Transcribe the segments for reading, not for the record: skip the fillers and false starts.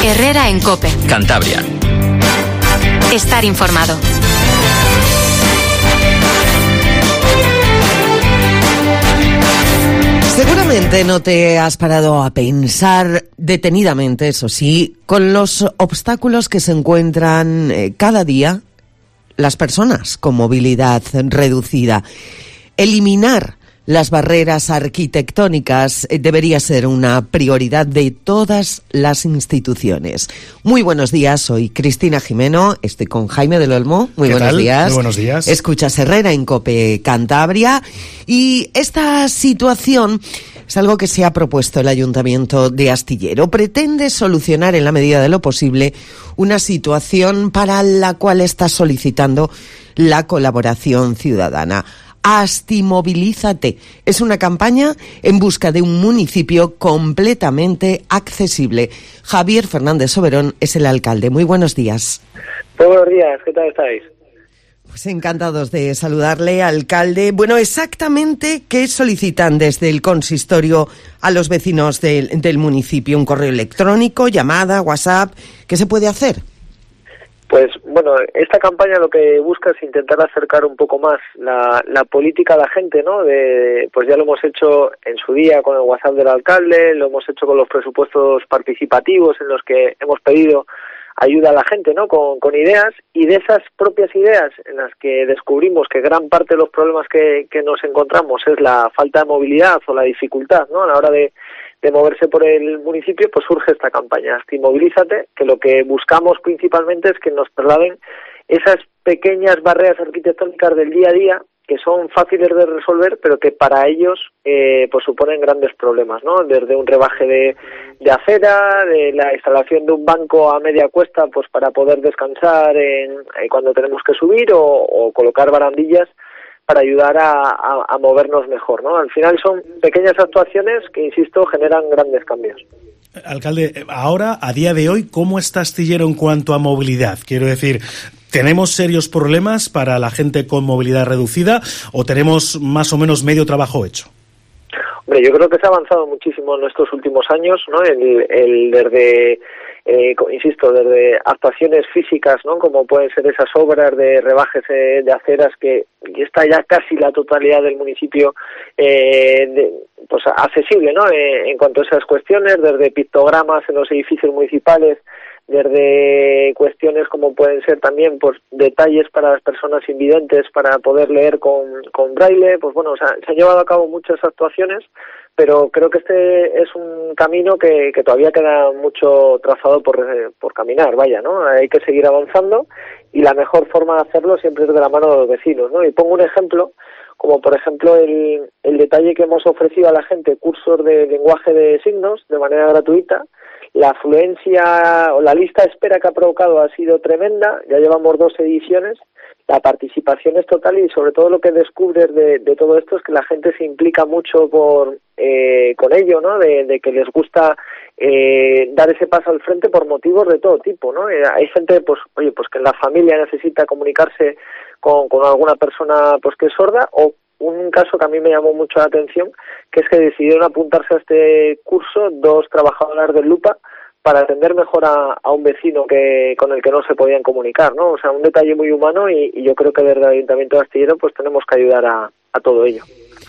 Herrera en COPE. Cantabria. Estar informado. Seguramente no te has parado a pensar detenidamente, eso sí, con los obstáculos que se encuentran cada día las personas con movilidad reducida. Eliminar las barreras arquitectónicas debería ser una prioridad de todas las instituciones. Muy buenos días, soy Cristina Jimeno, estoy con Jaime del Olmo. Muy buenos días. Muy buenos días. Escuchas Herrera en COPE Cantabria. Y esta situación es algo que se ha propuesto el Ayuntamiento de Astillero. Pretende solucionar en la medida de lo posible una situación para la cual está solicitando la colaboración ciudadana. Astimovilízate es una campaña en busca de un municipio completamente accesible. Javier Fernández Soberón es el alcalde. Muy buenos días. Muy buenos días, ¿qué tal estáis? Pues encantados de saludarle, alcalde. Bueno, exactamente, ¿qué solicitan desde el consistorio a los vecinos del municipio? ¿Un correo electrónico, llamada, WhatsApp? ¿Qué se puede hacer? Pues bueno, esta campaña lo que busca es intentar acercar un poco más la política a la gente, ¿no? Pues ya lo hemos hecho en su día con el WhatsApp del alcalde, lo hemos hecho con los presupuestos participativos en los que hemos pedido ayuda a la gente, ¿no? Con ideas, y de esas propias ideas en las que descubrimos que gran parte de los problemas que nos encontramos es la falta de movilidad o la dificultad, ¿no? A la hora de moverse por el municipio, pues surge esta campaña, Astimovilízate, que lo que buscamos principalmente es que nos trasladen esas pequeñas barreras arquitectónicas del día a día que son fáciles de resolver, pero que para ellos pues suponen grandes problemas, ¿no? Desde un rebaje de acera, de la instalación de un banco a media cuesta, pues para poder descansar cuando tenemos que subir, o colocar barandillas para ayudar a movernos mejor, ¿no? Al final son pequeñas actuaciones que, insisto, generan grandes cambios. Alcalde, ahora, a día de hoy, ¿cómo está Astillero en cuanto a movilidad? Quiero decir, ¿tenemos serios problemas para la gente con movilidad reducida o tenemos más o menos medio trabajo hecho? Hombre, yo creo que se ha avanzado muchísimo en estos últimos años, ¿no? Desde actuaciones físicas, ¿no? Como pueden ser esas obras de rebajes de aceras, que está ya casi la totalidad del municipio pues accesible, ¿no? En cuanto a esas cuestiones, desde pictogramas en los edificios municipales, desde cuestiones como pueden ser también pues detalles para las personas invidentes para poder leer con braille. Pues bueno, se han llevado a cabo muchas actuaciones, pero creo que este es un camino que todavía queda mucho trazado por caminar, vaya, ¿no? Hay que seguir avanzando, y la mejor forma de hacerlo siempre es de la mano de los vecinos, ¿no? Y pongo un ejemplo, como por ejemplo el detalle que hemos ofrecido a la gente, cursos de lenguaje de signos de manera gratuita. La afluencia o la lista de espera que ha provocado ha sido tremenda, ya llevamos 2 ediciones, la participación es total, y sobre todo lo que descubres de todo esto es que la gente se implica mucho con ello, ¿no? De que les gusta dar ese paso al frente por motivos de todo tipo, ¿no? Hay gente, pues que en la familia necesita comunicarse con alguna persona pues que es sorda, o un caso que a mí me llamó mucho la atención, que es que decidieron apuntarse a este curso 2 trabajadoras del Lupa para atender mejor a un vecino con el que no se podían comunicar, ¿no? O sea, un detalle muy humano, y yo creo que desde el Ayuntamiento de Astillero pues tenemos que ayudar a todo ello.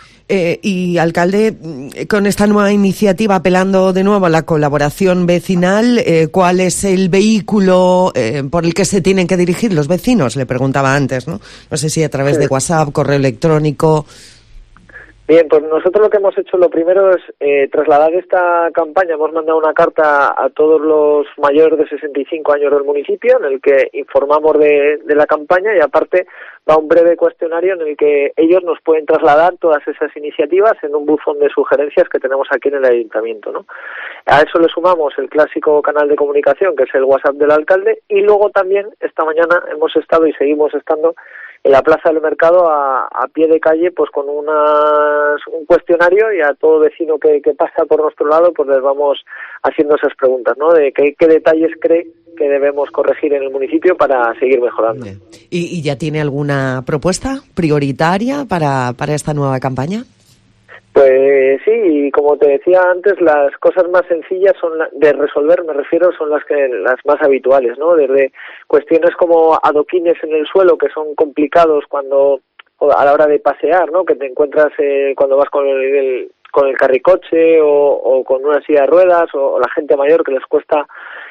Y, alcalde, con esta nueva iniciativa, apelando de nuevo a la colaboración vecinal, ¿cuál es el vehículo por el que se tienen que dirigir los vecinos? Le preguntaba antes, ¿no? No sé si a través de WhatsApp, correo electrónico. Bien, pues nosotros lo que hemos hecho, lo primero es trasladar esta campaña. Hemos mandado una carta a todos los mayores de 65 años del municipio, en el que informamos de la campaña, y aparte va un breve cuestionario en el que ellos nos pueden trasladar todas esas iniciativas en un buzón de sugerencias que tenemos aquí en el ayuntamiento, ¿no? A eso le sumamos el clásico canal de comunicación, que es el WhatsApp del alcalde, y luego también esta mañana hemos estado y seguimos estando en la Plaza del Mercado a pie de calle, pues con un cuestionario, y a todo vecino que pasa por nuestro lado pues les vamos haciendo esas preguntas, ¿no? De qué detalles cree que debemos corregir en el municipio para seguir mejorando. ¿Y ya tiene alguna propuesta prioritaria para esta nueva campaña? Pues sí, y como te decía antes, las cosas más sencillas de resolver, me refiero, son las más habituales, ¿no? Desde cuestiones como adoquines en el suelo, que son complicados a la hora de pasear, ¿no? Que te encuentras cuando vas con el carricoche o con una silla de ruedas, o la gente mayor que les cuesta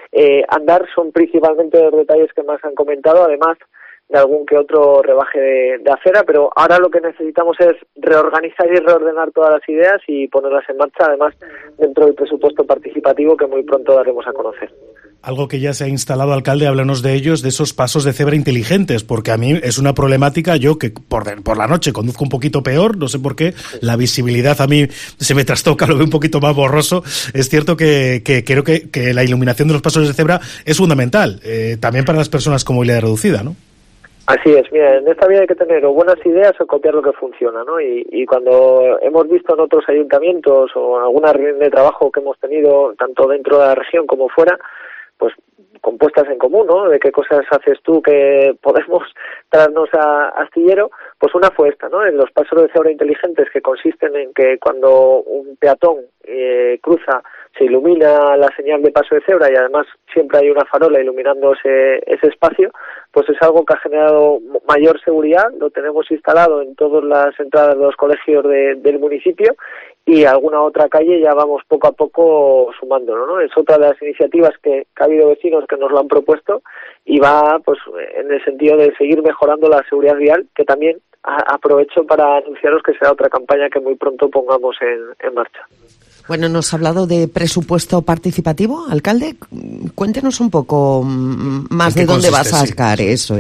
andar, son principalmente los detalles que más han comentado, además de algún que otro rebaje de acera, pero ahora lo que necesitamos es reorganizar y reordenar todas las ideas y ponerlas en marcha, además dentro del presupuesto participativo que muy pronto daremos a conocer. Algo que ya se ha instalado, alcalde, háblanos de ellos, de esos pasos de cebra inteligentes, porque a mí es una problemática, yo que por la noche conduzco un poquito peor, no sé por qué, la visibilidad a mí se me trastoca, lo veo un poquito más borroso. Es cierto que creo que la iluminación de los pasos de cebra es fundamental, también para las personas con movilidad reducida, ¿no? Así es, mira, en esta vida hay que tener o buenas ideas o copiar lo que funciona, ¿no? Y cuando hemos visto en otros ayuntamientos o en alguna reunión de trabajo que hemos tenido, tanto dentro de la región como fuera, pues compuestas en común, ¿no? De qué cosas haces tú que podemos traernos a Astillero, pues una fue esta, ¿no? En los pasos de cebra inteligentes, que consisten en que cuando un peatón cruza, se ilumina la señal de paso de cebra y además siempre hay una farola iluminando ese espacio, pues es algo que ha generado mayor seguridad. Lo tenemos instalado en todas las entradas de los colegios del municipio y alguna otra calle ya vamos poco a poco sumándolo, ¿no? Es otra de las iniciativas que ha habido vecinos que nos lo han propuesto y va pues en el sentido de seguir mejorando la seguridad vial, que también aprovecho para anunciaros que será otra campaña que muy pronto pongamos en marcha. Bueno, nos ha hablado de presupuesto participativo, alcalde. Cuéntenos un poco más de dónde vas a sacar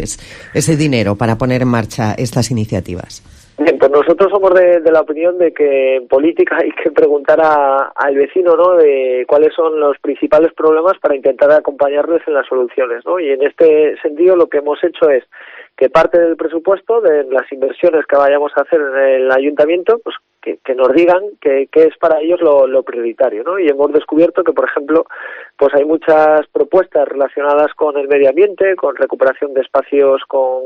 ese dinero para poner en marcha estas iniciativas. Bien, pues nosotros somos de la opinión de que en política hay que preguntar al vecino, ¿no?, de cuáles son los principales problemas para intentar acompañarles en las soluciones, ¿no? Y en este sentido lo que hemos hecho es que parte del presupuesto de las inversiones que vayamos a hacer en el ayuntamiento, pues que nos digan qué es para ellos lo prioritario, ¿no? Y hemos descubierto que, por ejemplo, pues hay muchas propuestas relacionadas con el medio ambiente, con recuperación de espacios, con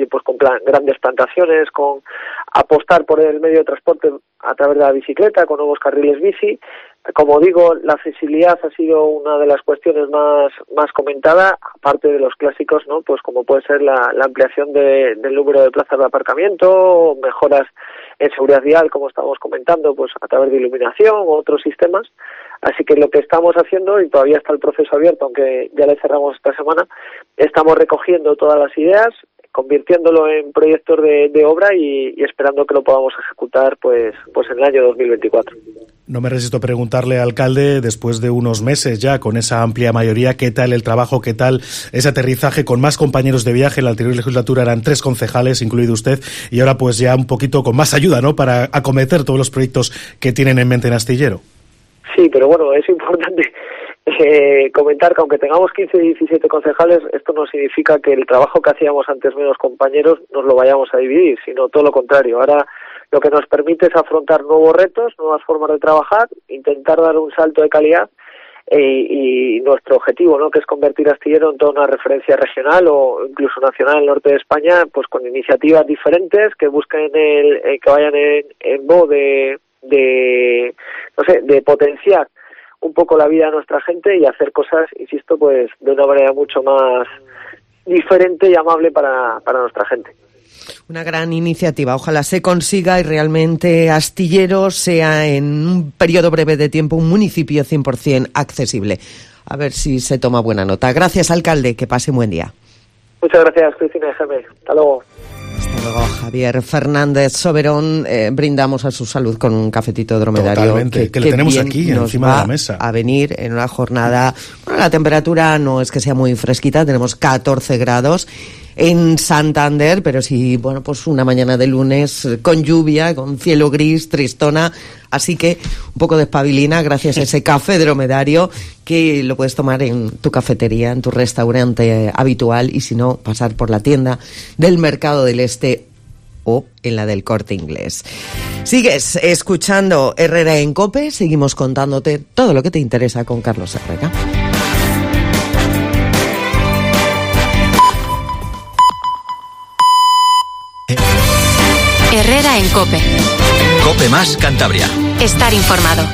grandes plantaciones, con apostar por el medio de transporte a través de la bicicleta, con nuevos carriles bici. Como digo, la accesibilidad ha sido una de las cuestiones más comentada, aparte de los clásicos, ¿no? Pues como puede ser la ampliación del número de plazas de aparcamiento, mejoras en seguridad vial, como estamos comentando, pues a través de iluminación u otros sistemas. Así que lo que estamos haciendo, y todavía está el proceso abierto, aunque ya le cerramos esta semana, estamos recogiendo todas las ideas, convirtiéndolo en proyectos de obra y esperando que lo podamos ejecutar pues en el año 2024. No me resisto a preguntarle, alcalde, después de unos meses ya con esa amplia mayoría, ¿qué tal el trabajo, qué tal ese aterrizaje con más compañeros de viaje? En la anterior legislatura eran 3 concejales, incluido usted, y ahora pues ya un poquito con más ayuda, ¿no?, para acometer todos los proyectos que tienen en mente en Astillero. Sí, pero bueno, es importante comentar que aunque tengamos 15 y 17 concejales, esto no significa que el trabajo que hacíamos antes menos compañeros nos lo vayamos a dividir, sino todo lo contrario. Ahora lo que nos permite es afrontar nuevos retos, nuevas formas de trabajar, intentar dar un salto de calidad y nuestro objetivo, ¿no?, que es convertir a Astillero en toda una referencia regional o incluso nacional en el norte de España, pues con iniciativas diferentes que busquen que vayan en voz de potenciar un poco la vida de nuestra gente y hacer cosas, insisto, pues de una manera mucho más diferente y amable para nuestra gente. Una gran iniciativa, ojalá se consiga y realmente Astillero sea en un periodo breve de tiempo un municipio 100% accesible. A ver si se toma buena nota. Gracias, alcalde, que pase un buen día. Muchas gracias, Cristina y Jaime. Hasta luego. Hasta luego, Javier Fernández Soberón. Brindamos a su salud con un cafetito dromedario. Totalmente, que lo tenemos aquí encima de la mesa. A venir en una jornada. Bueno, la temperatura no es que sea muy fresquita, tenemos 14 grados en Santander, pero sí, bueno, pues una mañana de lunes con lluvia, con cielo gris, tristona, así que un poco de espabilina gracias a ese café dromedario que lo puedes tomar en tu cafetería, en tu restaurante habitual y si no, pasar por la tienda del Mercado del Este o en la del Corte Inglés. Sigues escuchando Herrera en COPE, seguimos contándote todo lo que te interesa con Carlos Herrera. Herrera en COPE. COPE más Cantabria. Estar informado.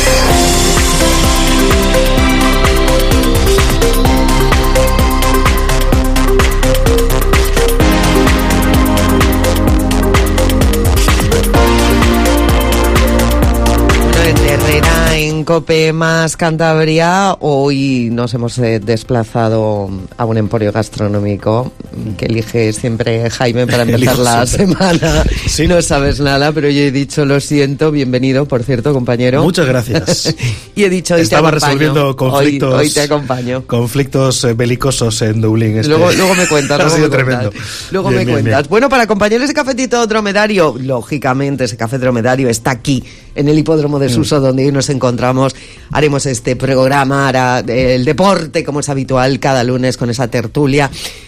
Herrera en COPE más Cantabria. Hoy nos hemos desplazado a un emporio gastronómico que elige siempre Jaime para empezar la semana. Sí. No sabes nada, pero yo he dicho lo siento, bienvenido, por cierto, compañero. Muchas gracias. Y he dicho hoy estaba te acompaño. Resolviendo conflictos. Hoy te acompaño. Conflictos belicosos en Dublín. Luego me cuentas. Ha sido tremendo. Luego bien, me cuentas. Bueno, para acompañar ese cafetito dromedario, lógicamente ese café dromedario está aquí en el hipódromo de Suso, donde hoy nos encontramos. Haremos este programa, hará el deporte, como es habitual, cada lunes con esa tertulia.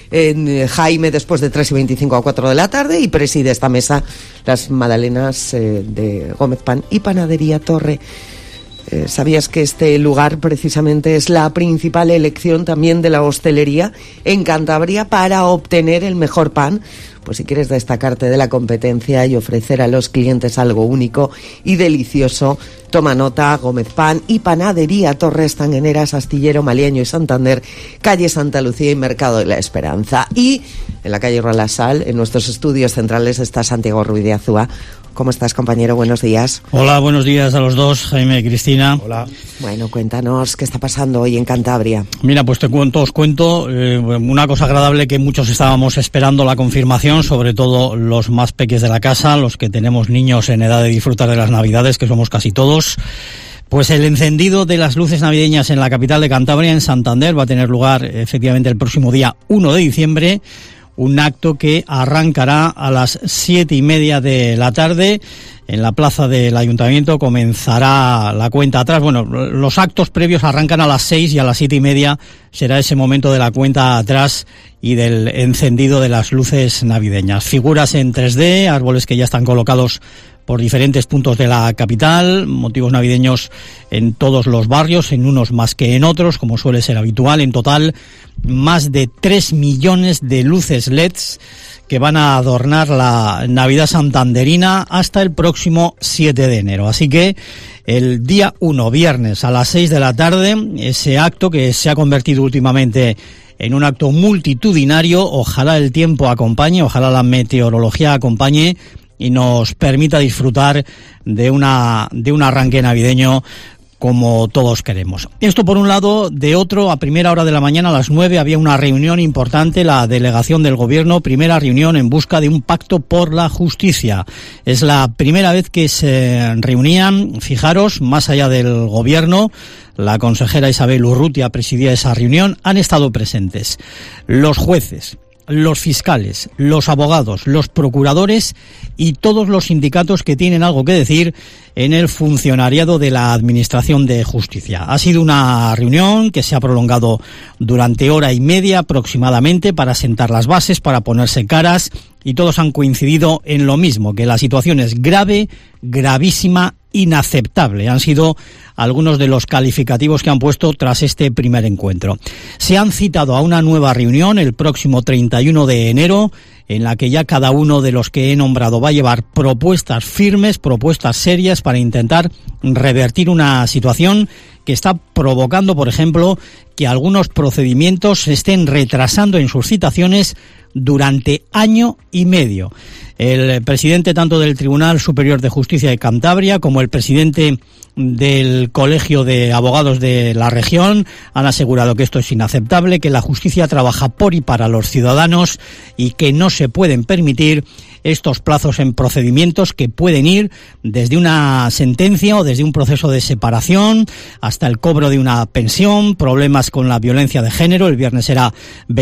Jaime, después de 3:25 a 4 de la tarde, y preside esta mesa las magdalenas de Gómez Pan y Panadería Torre. ¿Sabías que este lugar precisamente es la principal elección también de la hostelería en Cantabria para obtener el mejor pan? Pues si quieres destacarte de la competencia y ofrecer a los clientes algo único y delicioso, toma nota. Gómez Pan y Panadería Torre están en Eras, Astillero, Maliaño y Santander, calle Santa Lucía y Mercado de la Esperanza. Y en la calle Rolasal, en nuestros estudios centrales, está Santiago Ruiz de Azúa. ¿Cómo estás, compañero? Buenos días. Hola, buenos días a los dos, Jaime y Cristina. Hola. Bueno, cuéntanos qué está pasando hoy en Cantabria. Mira, pues os cuento una cosa agradable que muchos estábamos esperando la confirmación, sobre todo los más peques de la casa, los que tenemos niños en edad de disfrutar de las Navidades, que somos casi todos. Pues el encendido de las luces navideñas en la capital de Cantabria, en Santander, va a tener lugar efectivamente el próximo día 1 de diciembre. Un acto que arrancará a las 7:30 de la tarde. En la plaza del Ayuntamiento comenzará la cuenta atrás. Bueno, los actos previos arrancan a las 6 y a las 7:30 será ese momento de la cuenta atrás y del encendido de las luces navideñas. Figuras en 3D, árboles que ya están colocados por diferentes puntos de la capital, motivos navideños en todos los barrios, en unos más que en otros, como suele ser habitual. En total, más de 3 millones de luces LEDs que van a adornar la Navidad santanderina hasta el próximo 7 de enero. Así que el día 1, viernes, a las 6 de la tarde, ese acto que se ha convertido últimamente en un acto multitudinario, ojalá el tiempo acompañe, ojalá la meteorología acompañe y nos permita disfrutar de un arranque navideño como todos queremos. Esto por un lado. De otro, a primera hora de la mañana, a las 9, había una reunión importante, la delegación del Gobierno, primera reunión en busca de un pacto por la justicia. Es la primera vez que se reunían, fijaros, más allá del Gobierno. La consejera Isabel Urrutia presidía esa reunión. Han estado presentes los jueces, los fiscales, los abogados, los procuradores y todos los sindicatos que tienen algo que decir en el funcionariado de la Administración de Justicia. Ha sido una reunión que se ha prolongado durante hora y media aproximadamente para sentar las bases, para ponerse caras, y todos han coincidido en lo mismo, que la situación es grave, gravísima, inaceptable. Han sido algunos de los calificativos que han puesto tras este primer encuentro. Se han citado a una nueva reunión el próximo 31 de enero, en la que ya cada uno de los que he nombrado va a llevar propuestas firmes, propuestas serias para intentar revertir una situación que está provocando, por ejemplo, que algunos procedimientos se estén retrasando en sus citaciones durante año y medio. El presidente tanto del Tribunal Superior de Justicia de Cantabria como el presidente del Colegio de Abogados de la región han asegurado que esto es inaceptable, que la justicia trabaja por y para los ciudadanos y que no se pueden permitir estos plazos en procedimientos que pueden ir desde una sentencia o desde un proceso de separación hasta el cobro de una pensión, problemas con la violencia de género. El viernes será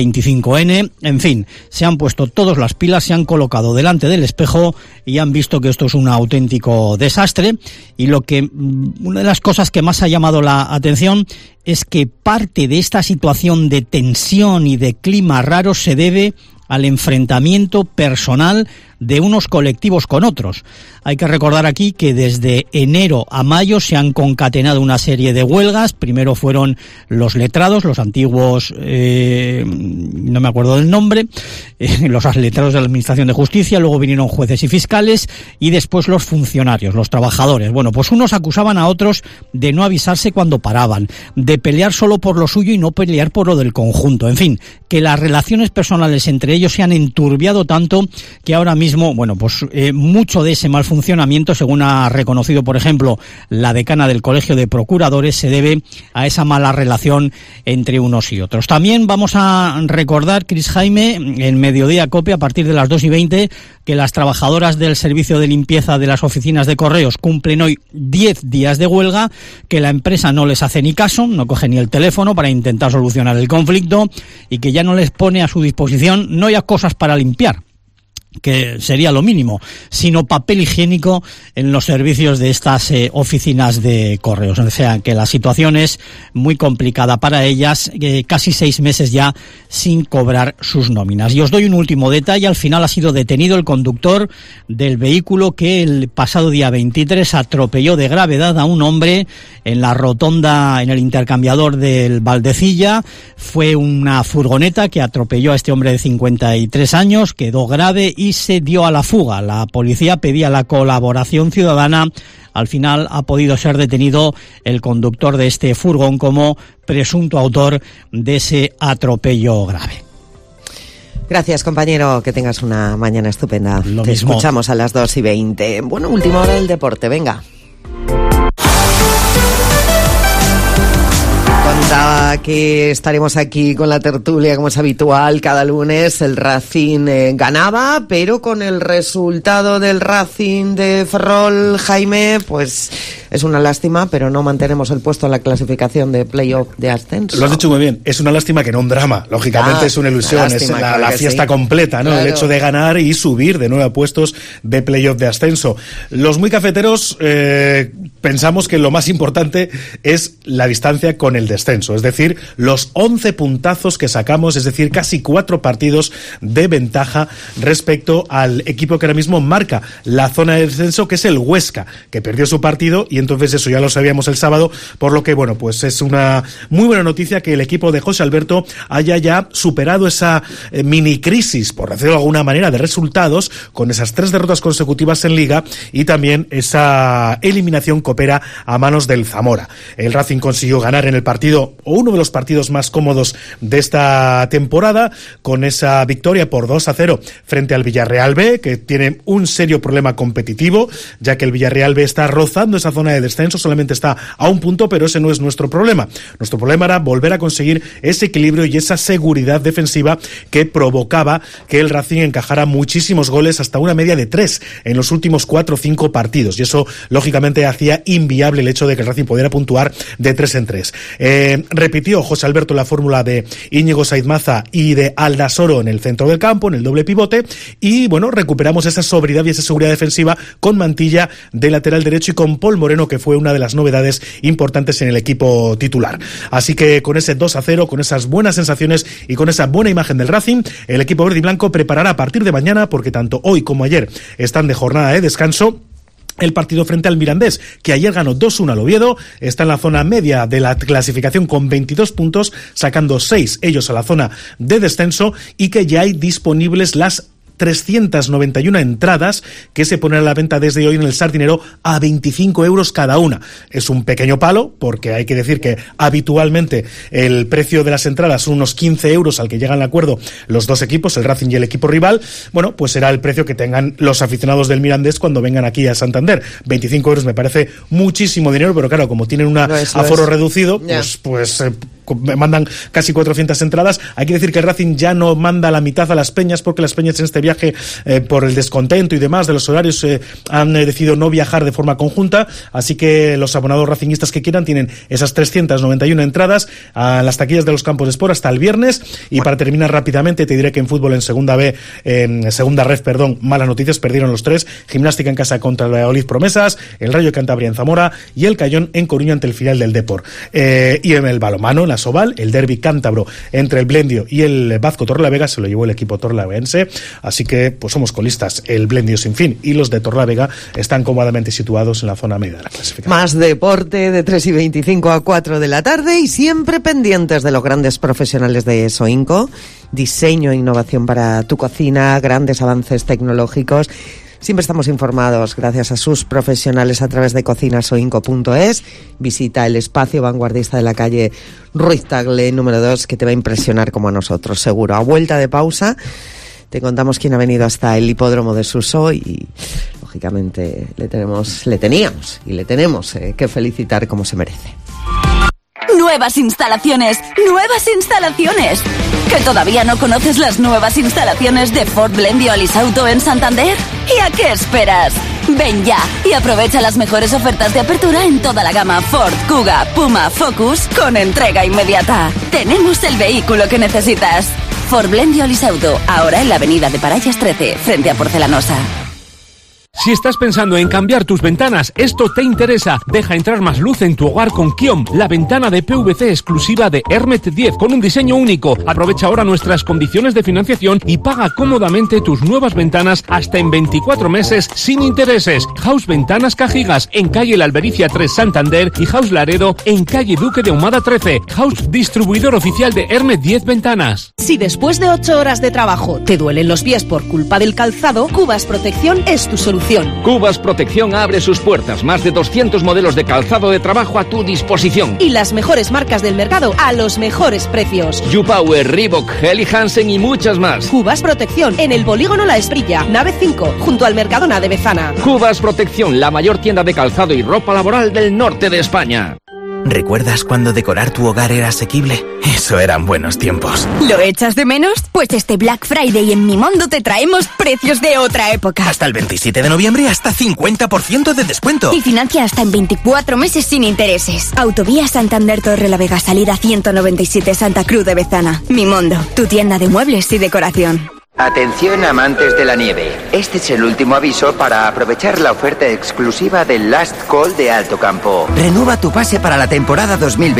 25N. En fin, se han puesto todas las pilas, se han colocado delante del espejo y han visto que esto es un auténtico desastre. Y una de las cosas que más ha llamado la atención es que parte de esta situación de tensión y de clima raro se debe al enfrentamiento personal de unos colectivos con otros. Hay que recordar aquí que desde enero a mayo se han concatenado una serie de huelgas. Primero fueron los letrados, los antiguos, no me acuerdo del nombre, los letrados de la Administración de Justicia, luego vinieron jueces y fiscales y después los funcionarios, los trabajadores. Bueno, pues unos acusaban a otros de no avisarse cuando paraban, de pelear solo por lo suyo y no pelear por lo del conjunto. En fin, que las relaciones personales entre ellos se han enturbiado tanto que ahora mismo, bueno, pues mucho de ese mal funcionamiento, según ha reconocido, por ejemplo, la decana del Colegio de Procuradores, se debe a esa mala relación entre unos y otros. También vamos a recordar, Cris Jaime, en Mediodía Cope, a partir de las 2:20, que las trabajadoras del servicio de limpieza de las oficinas de correos cumplen hoy 10 días de huelga, que la empresa no les hace ni caso, no coge ni el teléfono para intentar solucionar el conflicto y que ya no les pone a su disposición no ya cosas para limpiar, que sería lo mínimo, sino papel higiénico en los servicios de estas oficinas de correos. O sea, que la situación es muy complicada para ellas, casi 6 meses ya sin cobrar sus nóminas. Y os doy un último detalle: al final ha sido detenido el conductor del vehículo que el pasado día 23 atropelló de gravedad a un hombre en la rotonda, en el intercambiador del Valdecilla. Fue una furgoneta que atropelló a este hombre de 53 años, quedó grave y se dio a la fuga. La policía pedía la colaboración ciudadana. Al final ha podido ser detenido el conductor de este furgón como presunto autor de ese atropello grave. Gracias, compañero, que tengas una mañana estupenda. Lo Te mismo. Escuchamos a las 2:20. Bueno, última hora del deporte, venga. Contaba que estaremos aquí con la tertulia como es habitual cada lunes. El Racing ganaba, pero con el resultado del Racing de Ferrol, Jaime, pues es una lástima, pero no mantenemos el puesto en la clasificación de playoff de ascenso. Lo has dicho muy bien, es una lástima que no un drama, lógicamente es una ilusión, lástima, es claro la que fiesta sí. completa, ¿no? Claro. El hecho de ganar y subir de 9 puestos de playoff de ascenso. Los muy cafeteros pensamos que lo más importante es la distancia con el descenso, es decir, los 11 puntazos que sacamos, es decir, casi 4 partidos de ventaja respecto al equipo que ahora mismo marca la zona de descenso, que es el Huesca, que perdió su partido y entonces eso ya lo sabíamos el sábado, por lo que, bueno, pues es una muy buena noticia que el equipo de José Alberto haya ya superado esa mini crisis, por decirlo de alguna manera, de resultados, con esas 3 derrotas consecutivas en Liga y también esa eliminación copera a manos del Zamora. El Racing consiguió ganar en el partido, o uno de los partidos más cómodos de esta temporada, con esa victoria por 2-0 frente al Villarreal B, que tiene un serio problema competitivo, ya que el Villarreal B está rozando esa zona de descenso, solamente está a un punto, pero ese no es nuestro problema. Nuestro problema era volver a conseguir ese equilibrio y esa seguridad defensiva que provocaba que el Racing encajara muchísimos goles, hasta una media de 3 en los últimos 4 o 5 partidos, y eso lógicamente hacía inviable el hecho de que el Racing pudiera puntuar de 3 en 3. Repitió José Alberto la fórmula de Íñigo Saiz Maza y de Aldasoro en el centro del campo, en el doble pivote, y bueno, recuperamos esa sobriedad y esa seguridad defensiva con Mantilla de lateral derecho y con Paul Moreno, que fue una de las novedades importantes en el equipo titular. Así que con ese 2-0, con esas buenas sensaciones y con esa buena imagen del Racing, el equipo verde y blanco preparará a partir de mañana, porque tanto hoy como ayer están de jornada de descanso, el partido frente al Mirandés, que ayer ganó 2-1 al Oviedo, está en la zona media de la clasificación con 22 puntos, sacando 6 ellos a la zona de descenso, y que ya hay disponibles las 391 entradas que se ponen a la venta desde hoy en el Sardinero a 25 euros cada una. Es un pequeño palo, porque hay que decir que habitualmente el precio de las entradas son unos 15 euros al que llegan al acuerdo los dos equipos, el Racing y el equipo rival. Bueno, pues será el precio que tengan los aficionados del Mirandés cuando vengan aquí a Santander. 25 euros me parece muchísimo dinero, pero claro, como tienen un aforo reducido, pues mandan casi 400 entradas. Hay que decir que el Racing ya no manda la mitad a las peñas, porque las peñas en este viaje, por el descontento y demás de los horarios, han decidido no viajar de forma conjunta, así que los abonados racinguistas que quieran tienen esas 391 entradas a las taquillas de los campos de Sport hasta el viernes. Y para terminar rápidamente, te diré que en fútbol en segunda ref, malas noticias, perdieron los 3: Gimnástica en casa contra el Valladolid Promesas, el Rayo Cantabria en Zamora y el Cayón en Coruña ante el filial del Depor. Y en el balonmano, en la Sobal. El derbi cántabro entre el Blendio y el Bazco Torrelavega se lo llevó el equipo torrelavegense, así que pues somos colistas. El Blendio sin fin y los de Torrelavega están cómodamente situados en la zona media de la clasificación. Más deporte de 3:25 a 4 de la tarde y siempre pendientes de los grandes profesionales de Soinco. Diseño e innovación para tu cocina, grandes avances tecnológicos. Siempre estamos informados gracias a sus profesionales a través de cocinasoinco.es. Visita el espacio vanguardista de la calle Ruiz Tagle, número 2, que te va a impresionar como a nosotros, seguro. A vuelta de pausa te contamos quién ha venido hasta el hipódromo de Susó y, lógicamente, le tenemos que felicitar como se merece. Nuevas instalaciones, nuevas instalaciones. ¿Que todavía no conoces las nuevas instalaciones de Ford Blendio Alisauto en Santander? ¿Y a qué esperas? Ven ya y aprovecha las mejores ofertas de apertura en toda la gama Ford, Kuga, Puma, Focus con entrega inmediata. Tenemos el vehículo que necesitas. Ford Blendio Alisauto, ahora en la avenida de Parallas 13, frente a Porcelanosa. Si estás pensando en cambiar tus ventanas, esto te interesa. Deja entrar más luz en tu hogar con Kiom, la ventana de PVC exclusiva de Hermet 10 con un diseño único. Aprovecha ahora nuestras condiciones de financiación y paga cómodamente tus nuevas ventanas hasta en 24 meses sin intereses. House Ventanas Cajigas en calle La Albericia 3 Santander y House Laredo en calle Duque de Ahumada 13. House distribuidor oficial de Hermet 10 Ventanas. Si después de 8 horas de trabajo te duelen los pies por culpa del calzado, Cubas Protección es tu solución. Cubas Protección abre sus puertas. Más de 200 modelos de calzado de trabajo a tu disposición. Y las mejores marcas del mercado a los mejores precios. U-Power, Reebok, Helly Hansen y muchas más. Cubas Protección en el Polígono La Esprilla, nave 5, junto al Mercadona de Bezana. Cubas Protección, la mayor tienda de calzado y ropa laboral del norte de España. ¿Recuerdas cuando decorar tu hogar era asequible? Eso eran buenos tiempos. ¿Lo echas de menos? Pues este Black Friday en Mimondo te traemos precios de otra época. Hasta el 27 de noviembre hasta 50% de descuento. Y financia hasta en 24 meses sin intereses. Autovía Santander Torrelavega, salida 197 Santa Cruz de Bezana. Mimondo, tu tienda de muebles y decoración. Atención amantes de la nieve, este es el último aviso para aprovechar la oferta exclusiva del Last Call de Alto Campo. Renueva tu pase para la temporada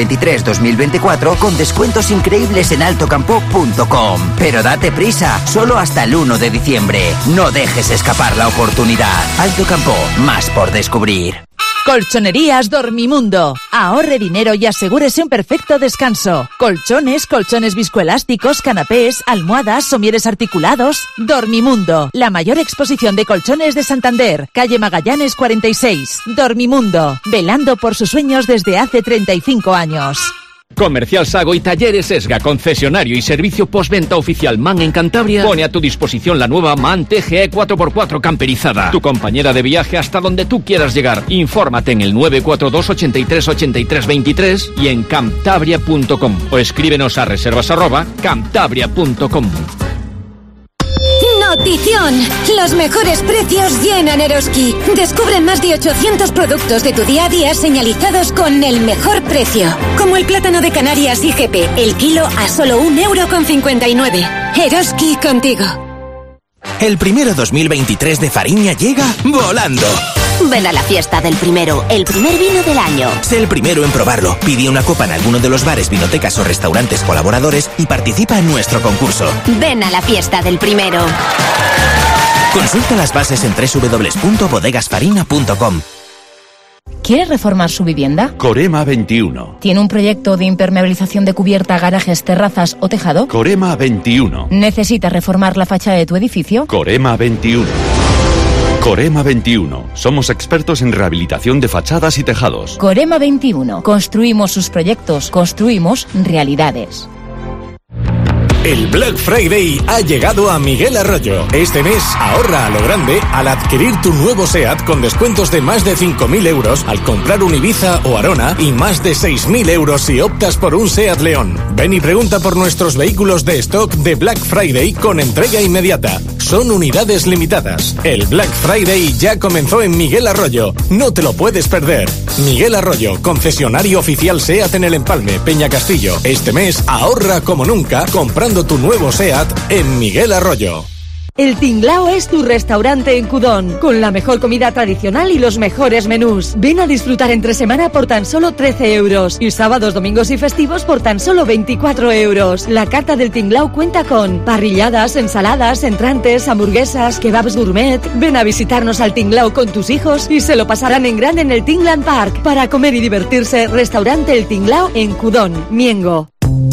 2023-2024 con descuentos increíbles en altocampo.com. Pero date prisa, solo hasta el 1 de diciembre. No dejes escapar la oportunidad. Alto Campo, más por descubrir. Colchonerías Dormimundo. Ahorre dinero y asegúrese un perfecto descanso. Colchones, colchones viscoelásticos, canapés, almohadas, somieres articulados. Dormimundo, la mayor exposición de colchones de Santander. Calle Magallanes 46. Dormimundo, velando por sus sueños desde hace 35 años. Comercial Sago y Talleres Esga, concesionario y servicio postventa oficial MAN en Cantabria, pone a tu disposición la nueva MAN TGE 4x4 camperizada. Tu compañera de viaje hasta donde tú quieras llegar. Infórmate en el 942 83 83 23 y en cantabria.com o escríbenos a reservas@cantabria.com. Notición, los mejores precios llenan Eroski. Descubre más de 800 productos de tu día a día señalizados con el mejor precio. Como el plátano de Canarias IGP, el kilo a solo 1,59 €. Eroski contigo. El primero 2023 de Fariña llega volando. Ven a la fiesta del primero, el primer vino del año. Sé el primero en probarlo. Pide una copa en alguno de los bares, vinotecas o restaurantes colaboradores y participa en nuestro concurso. Ven a la fiesta del primero. Consulta las bases en www.bodegasfarina.com. ¿Quiere reformar su vivienda? Corema 21. ¿Tiene un proyecto de impermeabilización de cubierta, garajes, terrazas o tejado? Corema 21. ¿Necesita reformar la fachada de tu edificio? Corema 21. Corema 21. Somos expertos en rehabilitación de fachadas y tejados. Corema 21. Construimos sus proyectos, construimos realidades. El Black Friday ha llegado a Miguel Arroyo. Este mes ahorra a lo grande al adquirir tu nuevo SEAT con descuentos de más de 5.000 euros al comprar un Ibiza o Arona y más de 6.000 euros si optas por un SEAT León. Ven y pregunta por nuestros vehículos de stock de Black Friday con entrega inmediata. Son unidades limitadas. El Black Friday ya comenzó en Miguel Arroyo. No te lo puedes perder. Miguel Arroyo, concesionario oficial SEAT en El Empalme, Peña Castillo. Este mes ahorra como nunca comprando tu nuevo SEAT en Miguel Arroyo. El Tinglao es tu restaurante en Cudón, con la mejor comida tradicional y los mejores menús. Ven a disfrutar entre semana por tan solo 13 euros y sábados, domingos y festivos por tan solo 24 euros. La carta del Tinglao cuenta con parrilladas, ensaladas, entrantes, hamburguesas, kebabs gourmet. Ven a visitarnos al Tinglao con tus hijos y se lo pasarán en grande en el Tingland Park. Para comer y divertirse, restaurante El Tinglao en Cudón, Miengo.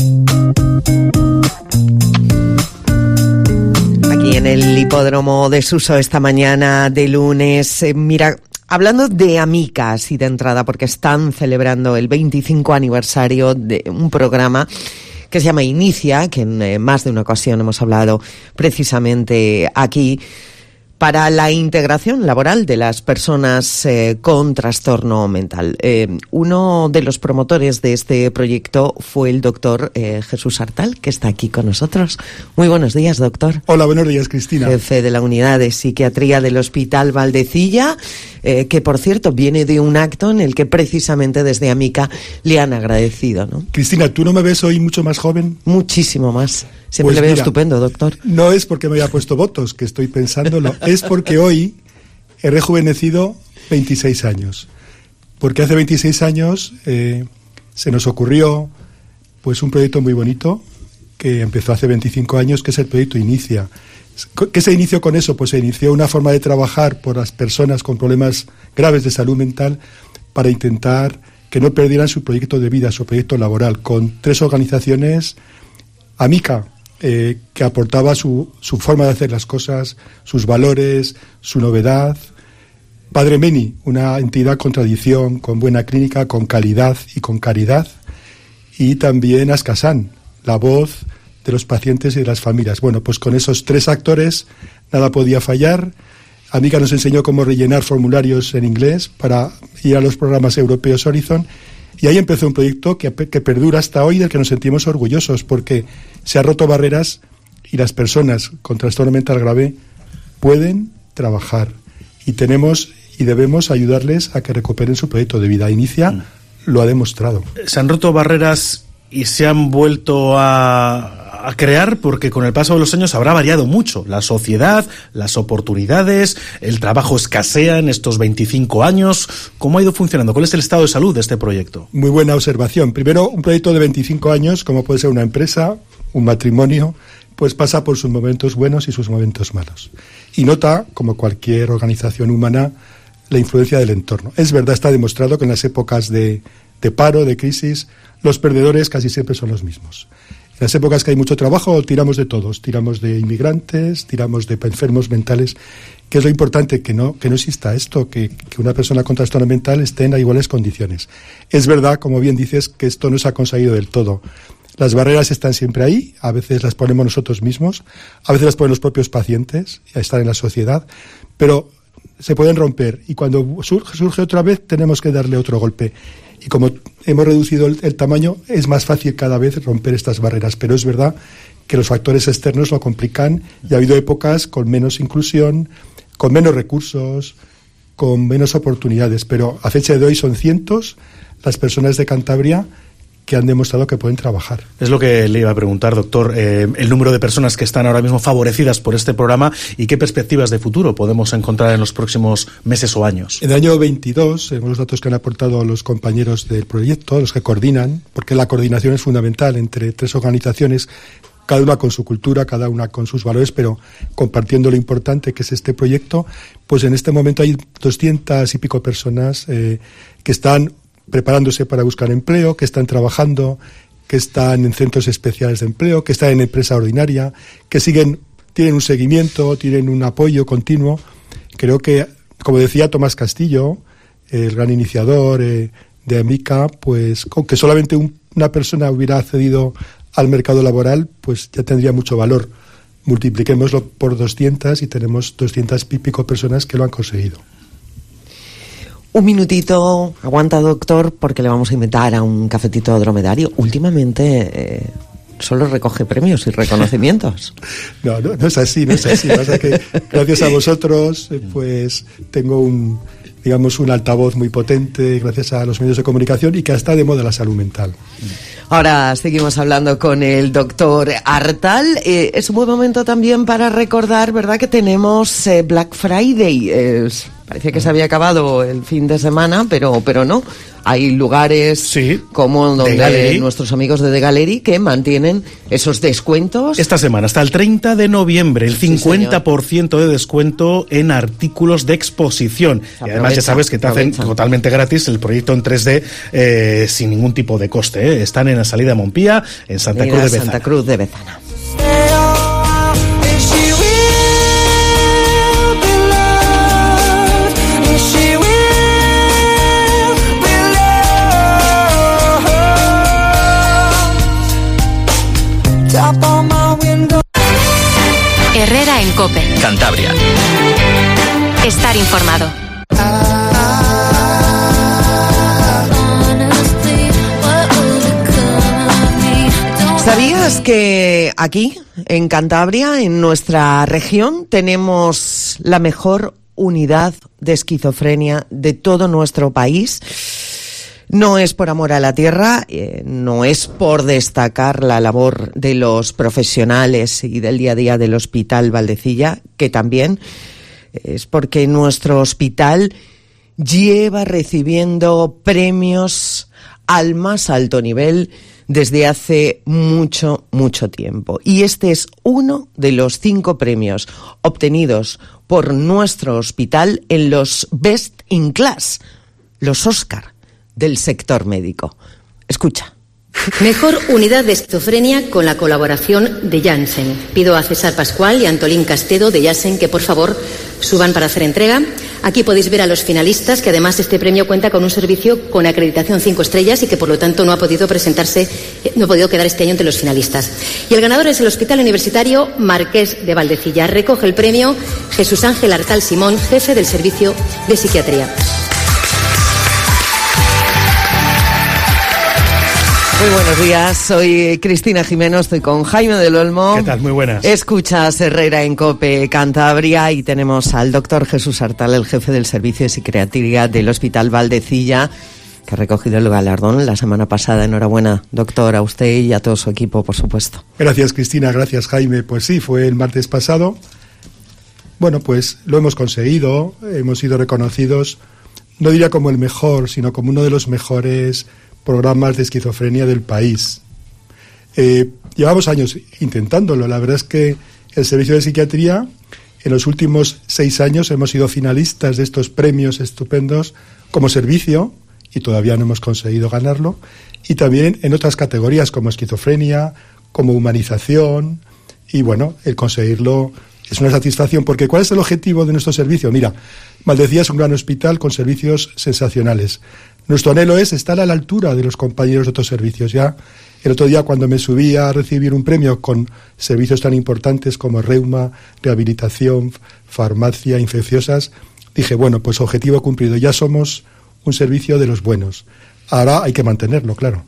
En el hipódromo de Suso esta mañana de lunes, mira, hablando de Amica, y de entrada, porque están celebrando el 25 aniversario de un programa que se llama Inicia, que en más de una ocasión hemos hablado precisamente aquí, para la integración laboral de las personas con trastorno mental. Uno de los promotores de este proyecto fue el doctor Jesús Artal, que está aquí con nosotros. Muy buenos días, doctor. Hola, buenos días, Cristina. Jefe de la unidad de psiquiatría del Hospital Valdecilla, que por cierto viene de un acto en el que precisamente desde Amica le han agradecido, ¿no? Cristina, ¿tú no me ves hoy mucho más joven? Muchísimo más. Siempre Pues le veo mira, estupendo, doctor. No es porque me haya puesto votos, que estoy pensándolo, es porque hoy he rejuvenecido 26 años. Porque hace 26 años se nos ocurrió pues un proyecto muy bonito que empezó hace 25 años, que es el proyecto Inicia. ¿Qué se inició con eso? Pues se inició una forma de trabajar por las personas con problemas graves de salud mental para intentar que no perdieran su proyecto de vida, su proyecto laboral, con 3 organizaciones. Amica, que aportaba su forma de hacer las cosas, sus valores, su novedad. Padre Meni, una entidad con tradición, con buena clínica, con calidad y con caridad. Y también Ascasan, la voz de los pacientes y de las familias. Bueno, pues con esos 3 actores nada podía fallar. Amica nos enseñó cómo rellenar formularios en inglés para ir a los programas europeos Horizon. Y ahí empezó un proyecto que perdura hasta hoy, del que nos sentimos orgullosos, porque se han roto barreras y las personas con trastorno mental grave pueden trabajar. Y tenemos y debemos ayudarles a que recuperen su proyecto de vida. Inicia lo ha demostrado. Se han roto barreras y se han vuelto a crear, porque con el paso de los años habrá variado mucho la sociedad, las oportunidades, el trabajo escasea en estos 25 años. ¿Cómo ha ido funcionando? ¿Cuál es el estado de salud de este proyecto? Muy buena observación. Primero, un proyecto de 25 años, como puede ser una empresa, un matrimonio, pues pasa por sus momentos buenos y sus momentos malos. Y nota, como cualquier organización humana, la influencia del entorno. Es verdad, está demostrado que en las épocas de paro, de crisis, los perdedores casi siempre son los mismos. En las épocas que hay mucho trabajo, tiramos de todos. Tiramos de inmigrantes, tiramos de enfermos mentales, que es lo importante, que no exista esto, que una persona con trastorno mental esté en iguales condiciones. Es verdad, como bien dices, que esto no se ha conseguido del todo. Las barreras están siempre ahí, a veces las ponemos nosotros mismos, a veces las ponen los propios pacientes, a estar en la sociedad, pero se pueden romper, y cuando surge otra vez tenemos que darle otro golpe. Y como hemos reducido el tamaño, es más fácil cada vez romper estas barreras. Pero es verdad que los factores externos lo complican, y ha habido épocas con menos inclusión, con menos recursos, con menos oportunidades. Pero a fecha de hoy son cientos las personas de Cantabria que han demostrado que pueden trabajar. Es lo que le iba a preguntar, doctor, el número de personas que están ahora mismo favorecidas por este programa y qué perspectivas de futuro podemos encontrar en los próximos meses o años. En el año 22, según los datos que han aportado los compañeros del proyecto, los que coordinan, porque la coordinación es fundamental entre 3 organizaciones, cada una con su cultura, cada una con sus valores, pero compartiendo lo importante que es este proyecto, pues en este momento hay 200 y pico personas que están preparándose para buscar empleo, que están trabajando, que están en centros especiales de empleo, que están en empresa ordinaria, que tienen un seguimiento, tienen un apoyo continuo. Creo que, como decía Tomás Castillo, el gran iniciador de Amica, pues aunque solamente una persona hubiera accedido al mercado laboral, pues ya tendría mucho valor. Multipliquémoslo por 200 y tenemos 200 y pico personas que lo han conseguido. Un minutito, aguanta, doctor, porque le vamos a invitar a un cafetito dromedario. Últimamente solo recoge premios y reconocimientos. No es así. Pasa que gracias a vosotros, pues tengo un altavoz muy potente, gracias a los medios de comunicación, y que está de moda la salud mental. Ahora seguimos hablando con el doctor Artal. Es un buen momento también para recordar, ¿verdad?, que tenemos Black Friday. Parece que se había acabado el fin de semana, pero no. Hay lugares como donde nuestros amigos de The Gallery que mantienen esos descuentos. Esta semana, hasta el 30 de noviembre, el 50% de descuento en artículos de exposición. Y además ya sabes que te hacen totalmente gratis el proyecto en 3D sin ningún tipo de coste. Están en la salida de Montpía, en Santa Cruz de Bezana. Herrera en COPE. Cantabria. Estar informado. ¿Sabías que aquí, en Cantabria, en nuestra región, tenemos la mejor unidad de esquizofrenia de todo nuestro país? No es por amor a la tierra, no es por destacar la labor de los profesionales y del día a día del Hospital Valdecilla, que también es porque nuestro hospital lleva recibiendo premios al más alto nivel desde hace mucho tiempo. Y este es uno de los 5 premios obtenidos por nuestro hospital en los Best in Class, los Oscar del sector médico. Escucha. Mejor unidad de esquizofrenia con la colaboración de Janssen. Pido a César Pascual y a Antolín Castedo de Janssen que por favor suban para hacer entrega. Aquí podéis ver a los finalistas, que además este premio cuenta con un servicio con acreditación 5 estrellas y que por lo tanto no ha podido quedar este año entre los finalistas. Y el ganador es el Hospital Universitario Marqués de Valdecilla. Recoge el premio Jesús Ángel Artal Simón, jefe del Servicio de Psiquiatría. Muy buenos días, soy Cristina Jimeno, estoy con Jaime del Olmo. ¿Qué tal? Muy buenas. Escuchas Herrera en COPE Cantabria y tenemos al doctor Jesús Artal, el jefe del Servicio de Psiquiatría del Hospital Valdecilla, que ha recogido el galardón la semana pasada. Enhorabuena, doctor, a usted y a todo su equipo, por supuesto. Gracias, Cristina, gracias, Jaime. Pues sí, fue el martes pasado. Bueno, pues lo hemos conseguido, hemos sido reconocidos, no diría como el mejor, sino como uno de los mejores programas de esquizofrenia del país. Llevamos años intentándolo. La verdad es que el Servicio de Psiquiatría, en los últimos 6 años hemos sido finalistas de estos premios estupendos como servicio, y todavía no hemos conseguido ganarlo, y también en otras categorías como esquizofrenia, como humanización, y bueno, el conseguirlo es una satisfacción, porque ¿cuál es el objetivo de nuestro servicio? Mira, Valdecilla es un gran hospital con servicios sensacionales. Nuestro anhelo es estar a la altura de los compañeros de otros servicios. Ya el otro día, cuando me subí a recibir un premio con servicios tan importantes como reuma, rehabilitación, farmacia, infecciosas, dije, bueno, pues objetivo cumplido, ya somos un servicio de los buenos. Ahora hay que mantenerlo, claro.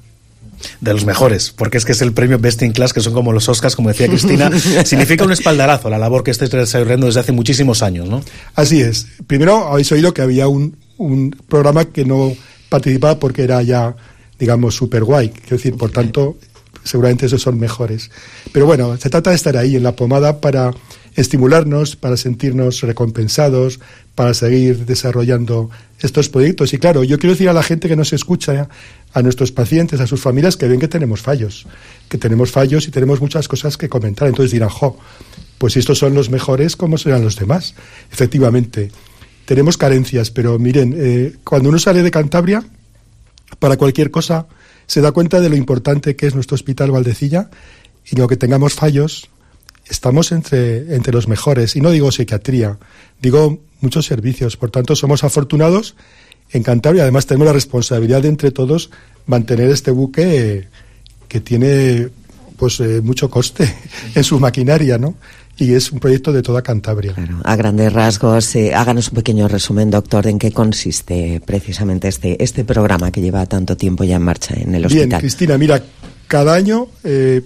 De los mejores, porque es que es el premio Best in Class, que son como los Oscars, como decía Cristina. Significa un espaldarazo la labor que estáis desarrollando desde hace muchísimos años, ¿no? Así es. Primero habéis oído que había un programa que no participaba porque era ya, digamos, súper guay. Quiero decir, por tanto, seguramente esos son mejores. Pero bueno, se trata de estar ahí en la pomada para estimularnos, para sentirnos recompensados, para seguir desarrollando estos proyectos. Y claro, yo quiero decir a la gente que nos escucha, a nuestros pacientes, a sus familias, que ven que tenemos fallos y tenemos muchas cosas que comentar. Entonces dirán, pues si estos son los mejores, ¿cómo serán los demás? Efectivamente, tenemos carencias, pero miren, cuando uno sale de Cantabria, para cualquier cosa, se da cuenta de lo importante que es nuestro Hospital Valdecilla, y aunque tengamos fallos, estamos entre los mejores. Y no digo psiquiatría, digo muchos servicios. Por tanto, somos afortunados en Cantabria. Además, tenemos la responsabilidad de, entre todos, mantener este buque que tiene pues mucho coste en su maquinaria, ¿no? Y es un proyecto de toda Cantabria. Claro, a grandes rasgos, háganos un pequeño resumen, doctor, en qué consiste precisamente este programa que lleva tanto tiempo ya en marcha en el hospital. Bien, Cristina, mira, cada año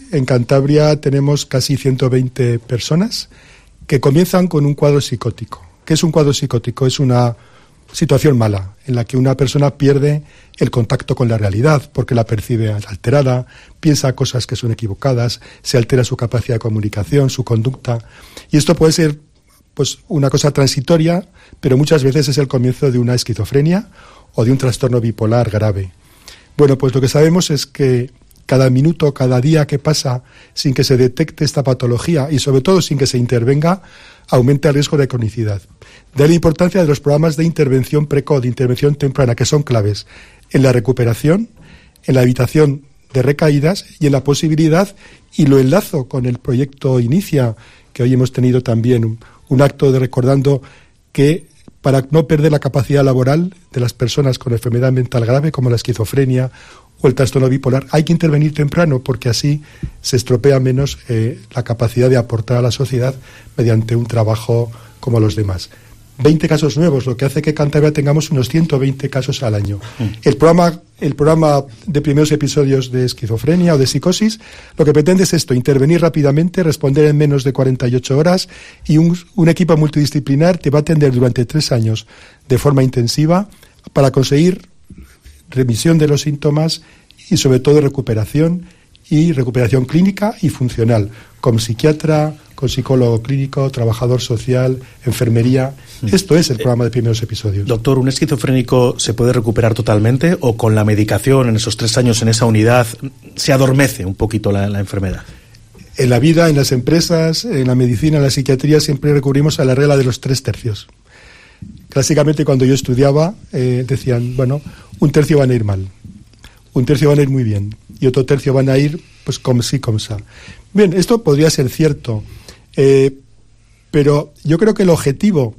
en Cantabria tenemos casi 120 personas que comienzan con un cuadro psicótico. ¿Qué es un cuadro psicótico? Es una situación mala, en la que una persona pierde el contacto con la realidad porque la percibe alterada, piensa cosas que son equivocadas, se altera su capacidad de comunicación, su conducta. Y esto puede ser pues una cosa transitoria, pero muchas veces es el comienzo de una esquizofrenia o de un trastorno bipolar grave. Bueno, pues lo que sabemos es que cada minuto, cada día que pasa sin que se detecte esta patología y sobre todo sin que se intervenga, aumenta el riesgo de cronicidad. De ahí la importancia de los programas de intervención precoz, de intervención temprana, que son claves en la recuperación, en la evitación de recaídas y en la posibilidad, y lo enlazo con el proyecto Inicia, que hoy hemos tenido también un acto de recordando que para no perder la capacidad laboral de las personas con enfermedad mental grave como la esquizofrenia o el trastorno bipolar, hay que intervenir temprano porque así se estropea menos la capacidad de aportar a la sociedad mediante un trabajo como los demás. 20 casos nuevos, lo que hace que Cantabria tengamos unos 120 casos al año. El programa de primeros episodios de esquizofrenia o de psicosis, lo que pretende es esto, intervenir rápidamente, responder en menos de 48 horas y un equipo multidisciplinar te va a atender durante 3 años de forma intensiva para conseguir remisión de los síntomas y sobre todo recuperación clínica y funcional, con psiquiatra, con psicólogo clínico, trabajador social, enfermería. Esto es el programa de primeros episodios. Doctor, ¿un esquizofrénico se puede recuperar totalmente o con la medicación en esos 3 años en esa unidad se adormece un poquito la enfermedad? En la vida, en las empresas, en la medicina, en la psiquiatría, siempre recurrimos a la regla de los 3/3. Clásicamente, cuando yo estudiaba, decían, bueno, 1/3 van a ir mal, 1/3 van a ir muy bien y otro tercio van a ir, pues, como sí, como sa. Bien, esto podría ser cierto, pero yo creo que el objetivo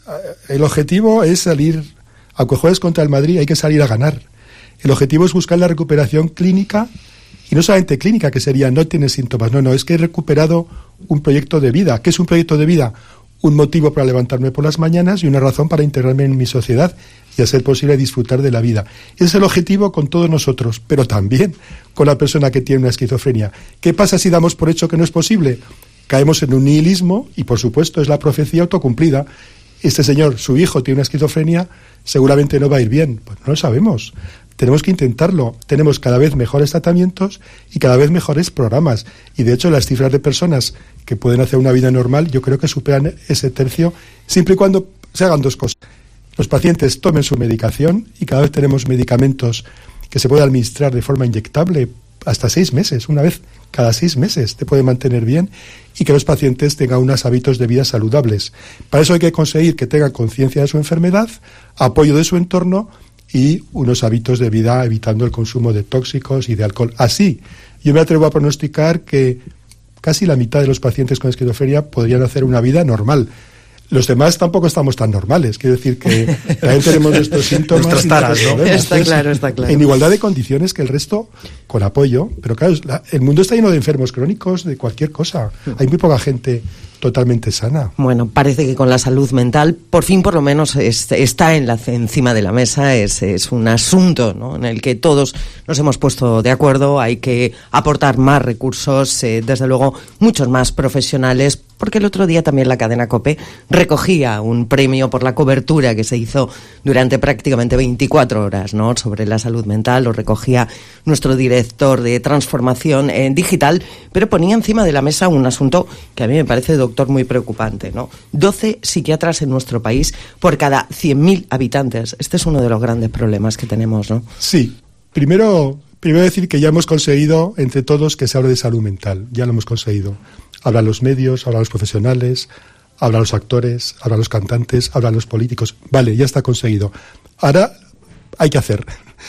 es salir, aunque juegues contra el Madrid, hay que salir a ganar. El objetivo es buscar la recuperación clínica, y no solamente clínica, que sería no tienes síntomas, no, es que he recuperado un proyecto de vida. ¿Qué es un proyecto de vida? Un motivo para levantarme por las mañanas y una razón para integrarme en mi sociedad y a ser posible disfrutar de la vida. Ese es el objetivo con todos nosotros, pero también con la persona que tiene una esquizofrenia. ¿Qué pasa si damos por hecho que no es posible? Caemos en un nihilismo y, por supuesto, es la profecía autocumplida. Este señor, su hijo, tiene una esquizofrenia, seguramente no va a ir bien. Pues no lo sabemos. Tenemos que intentarlo. Tenemos cada vez mejores tratamientos y cada vez mejores programas. Y, de hecho, las cifras de personas que pueden hacer una vida normal, yo creo que superan ese tercio, siempre y cuando se hagan 2 cosas. Los pacientes tomen su medicación y cada vez tenemos medicamentos que se pueden administrar de forma inyectable hasta 6 meses, una vez cada 6 meses te puede mantener bien, y que los pacientes tengan unos hábitos de vida saludables. Para eso hay que conseguir que tengan conciencia de su enfermedad, apoyo de su entorno y unos hábitos de vida evitando el consumo de tóxicos y de alcohol. Así, yo me atrevo a pronosticar que casi la mitad de los pacientes con esquizofrenia podrían hacer una vida normal. Los demás tampoco estamos tan normales, quiero decir que también tenemos nuestros síntomas. Nuestras taras, ¿no? Está claro, está claro. En igualdad de condiciones que el resto, con apoyo, pero claro, el mundo está lleno de enfermos crónicos, de cualquier cosa. Hay muy poca gente totalmente sana. Bueno, parece que con la salud mental, por fin, por lo menos, está encima de la mesa. Es un asunto, ¿no?, en el que todos nos hemos puesto de acuerdo. Hay que aportar más recursos, desde luego, muchos más profesionales, porque el otro día también la cadena COPE recogía un premio por la cobertura que se hizo durante prácticamente 24 horas, ¿no?, sobre la salud mental. Lo recogía nuestro director de transformación digital, pero ponía encima de la mesa un asunto que a mí me parece, doctor, muy preocupante, ¿no? 12 psiquiatras en nuestro país por cada 100.000 habitantes. Este es uno de los grandes problemas que tenemos, ¿no? Sí. Primero decir que ya hemos conseguido entre todos que se hable de salud mental. Ya lo hemos conseguido. Hablan los medios, hablan los profesionales, hablan los actores, hablan los cantantes, hablan los políticos. Vale, ya está conseguido. Ahora hay que hacer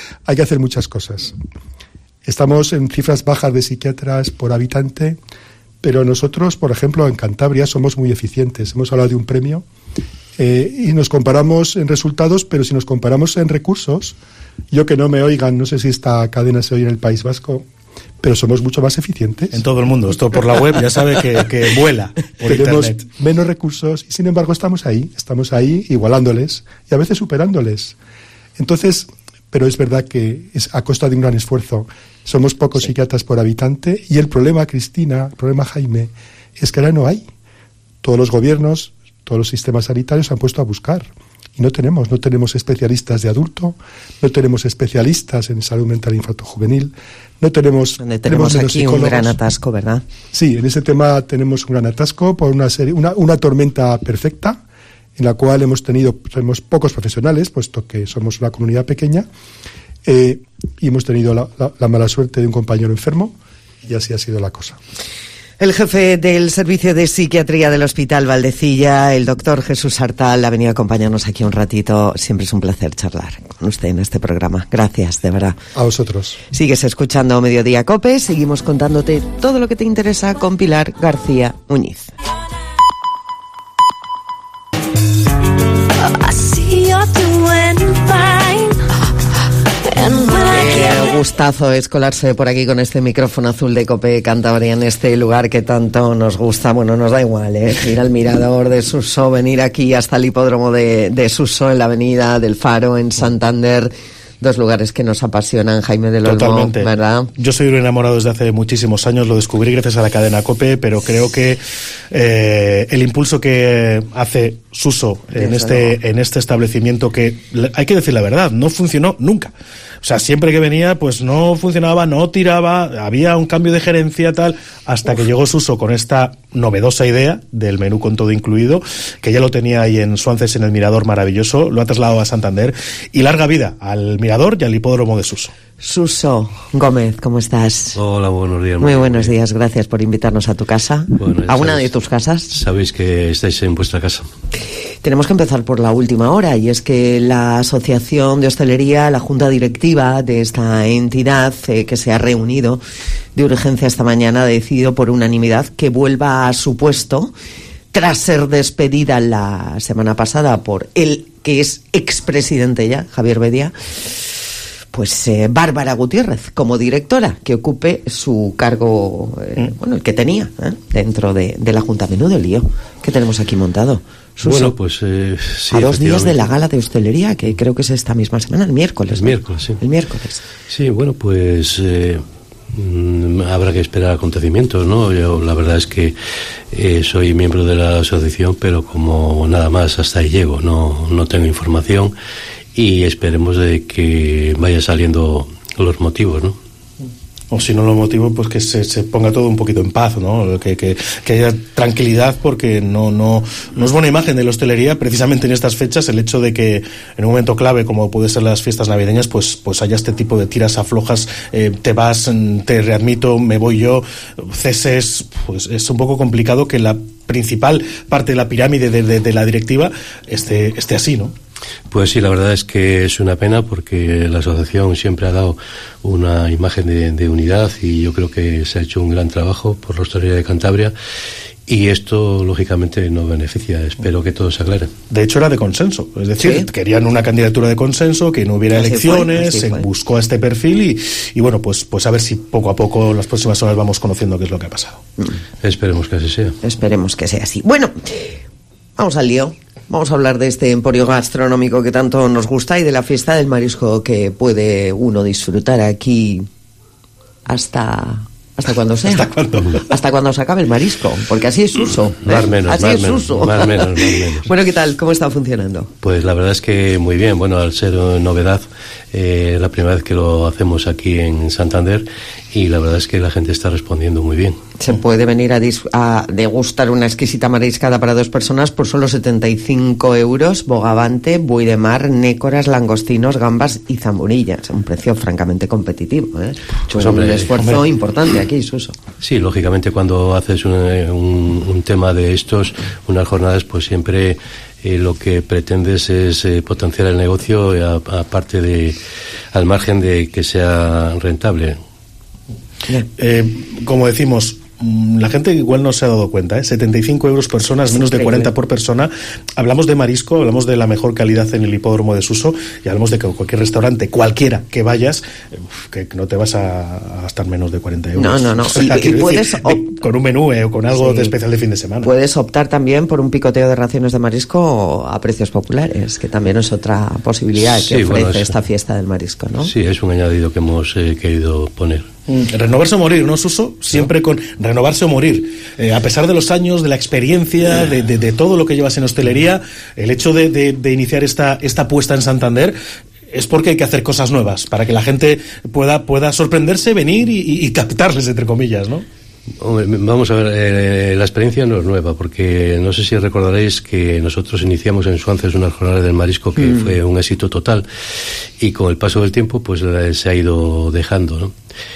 muchas cosas. Estamos en cifras bajas de psiquiatras por habitante, pero nosotros, por ejemplo, en Cantabria somos muy eficientes. Hemos hablado de un premio y nos comparamos en resultados, pero si nos comparamos en recursos, yo que no me oigan, no sé si esta cadena se oye en el País Vasco, pero somos mucho más eficientes. En todo el mundo. Esto por la web ya sabe que vuela por Tenemos internet. menos recursos y, sin embargo, estamos ahí igualándoles y a veces superándoles. Entonces, pero es verdad que es a costa de un gran esfuerzo. Somos pocos psiquiatras por habitante y el problema, Cristina, el problema, Jaime, es que ahora no hay. Todos los gobiernos, todos los sistemas sanitarios se han puesto a buscar. Y no tenemos especialistas de adulto, no tenemos especialistas en salud mental infanto-juvenil, no tenemos... Tenemos aquí un gran atasco, ¿verdad? Sí, en ese tema tenemos un gran atasco por una tormenta perfecta, en la cual tenemos pocos profesionales, puesto que somos una comunidad pequeña, y hemos tenido la mala suerte de un compañero enfermo, y así ha sido la cosa. El jefe del Servicio de Psiquiatría del Hospital Valdecilla, el doctor Jesús Artal, ha venido a acompañarnos aquí un ratito. Siempre es un placer charlar con usted en este programa. Gracias, de verdad. A vosotros. Sigues escuchando Mediodía COPE. Seguimos contándote todo lo que te interesa con Pilar García Muñiz. Qué gustazo es colarse por aquí con este micrófono azul de COPE Cantabria en este lugar que tanto nos gusta. Bueno, nos da igual, ir al mirador de Suso, venir aquí hasta el hipódromo de Suso en la avenida del Faro en Santander. Dos lugares que nos apasionan, Jaime del Olmo. Totalmente. ¿Verdad? Yo soy un enamorado desde hace muchísimos años, lo descubrí gracias a la cadena COPE, pero creo que el impulso que hace Suso en este establecimiento, que hay que decir la verdad, no funcionó nunca. O sea, siempre que venía, pues no funcionaba, no tiraba, había un cambio de gerencia, tal, hasta que llegó Suso con esta novedosa idea del menú con todo incluido, que ya lo tenía ahí en Suances, en el Mirador maravilloso, lo ha trasladado a Santander, y larga vida al Mirador y al hipódromo de Suso. Suso Gómez, ¿cómo estás? Hola, buenos días. Muy buenos días, gracias por invitarnos a tu casa. Bueno, ¿a una de tus casas? Sabéis que estáis en vuestra casa. Tenemos que empezar por la última hora, y es que la Asociación de Hostelería, la Junta Directiva de esta entidad que se ha reunido de urgencia esta mañana, ha decidido por unanimidad que vuelva a su puesto tras ser despedida la semana pasada por el que es expresidente ya, Javier Bedia, pues Bárbara Gutiérrez, como directora, que ocupe su cargo, el que tenía dentro de la Junta. Menudo lío que tenemos aquí montado. Suso, bueno, pues sí. A 2 días de la gala de hostelería, que creo que es esta misma semana, el miércoles. El miércoles, sí. El miércoles. Sí, bueno, pues habrá que esperar acontecimientos, ¿no? Yo la verdad es que soy miembro de la asociación, pero como nada más hasta ahí llego, no tengo información, y esperemos de que vaya saliendo los motivos, ¿no? O si no los motivos, pues que se ponga todo un poquito en paz, ¿no? Que haya tranquilidad, porque no es buena imagen de la hostelería, precisamente en estas fechas, el hecho de que en un momento clave como puede ser las fiestas navideñas, pues haya este tipo de tiras aflojas, te vas, te readmito, me voy yo, ceses, pues es un poco complicado que la principal parte de la pirámide de la directiva esté así, ¿no? Pues sí, la verdad es que es una pena, porque la asociación siempre ha dado una imagen de unidad, y yo creo que se ha hecho un gran trabajo por la hostelería de Cantabria, y esto lógicamente no beneficia. Espero que todo se aclare. De hecho era de consenso, es decir, ¿sí? Querían una candidatura de consenso, que no hubiera elecciones, se buscó este perfil y bueno, pues a ver si poco a poco, las próximas horas, vamos conociendo qué es lo que ha pasado. Esperemos que así sea. Esperemos que sea así. Bueno, vamos al lío. Vamos a hablar de este emporio gastronómico que tanto nos gusta y de la fiesta del marisco que puede uno disfrutar aquí hasta cuando sea. Hasta cuando se acabe el marisco, porque así es Suso. Más menos. Bueno, ¿qué tal? ¿Cómo está funcionando? Pues la verdad es que muy bien. Bueno, al ser novedad, la primera vez que lo hacemos aquí en Santander, y la verdad es que la gente está respondiendo muy bien. Se puede venir a degustar una exquisita mariscada para 2 personas por solo 75 euros, bogavante, buey de mar, nécoras, langostinos, gambas y zamburillas. Un precio francamente competitivo, Pues, un esfuerzo importante aquí, Suso. Sí, lógicamente cuando haces un tema de estos, unas jornadas, pues siempre lo que pretendes es potenciar el negocio, aparte al margen de que sea rentable. Como decimos, la gente igual no se ha dado cuenta, 75 euros personas, menos de 40 por persona. Hablamos de marisco, hablamos de la mejor calidad en el hipódromo de Suso, y hablamos de que cualquier restaurante, cualquiera que vayas, que no te vas a gastar menos de 40 euros. No. O sea, y puedes con un menú o con algo de especial de fin de semana. Puedes optar también por un picoteo de raciones de marisco a precios populares, que también es otra posibilidad que ofrece esta fiesta del marisco, ¿no? Sí, es un añadido que hemos querido poner. Renovarse o morir, ¿no, Suso? Siempre con renovarse o morir. A pesar de los años, de la experiencia, de todo lo que llevas en hostelería, el hecho de iniciar esta puesta en Santander es porque hay que hacer cosas nuevas, para que la gente pueda sorprenderse, venir y captarles, entre comillas, ¿no? Vamos a ver, la experiencia no es nueva, porque no sé si recordaréis que nosotros iniciamos en Suances unas jornadas del marisco que fue un éxito total, y con el paso del tiempo pues se ha ido dejando, ¿no?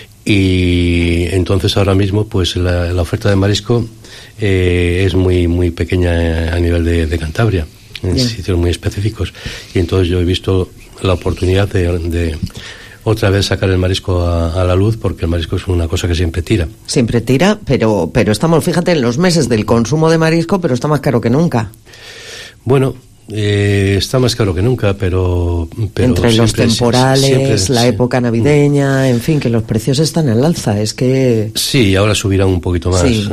Y entonces ahora mismo pues la oferta de marisco es muy pequeña a nivel de Cantabria, en sitios muy específicos, y entonces yo he visto la oportunidad de otra vez sacar el marisco a la luz, porque el marisco es una cosa que siempre tira. Siempre tira, pero estamos, fíjate, en los meses del consumo de marisco, pero está más caro que nunca. Bueno, está más caro que nunca, pero entre los temporales, la época navideña, en fin, que los precios están al alza, es que... Sí, ahora subirán un poquito más. Sí.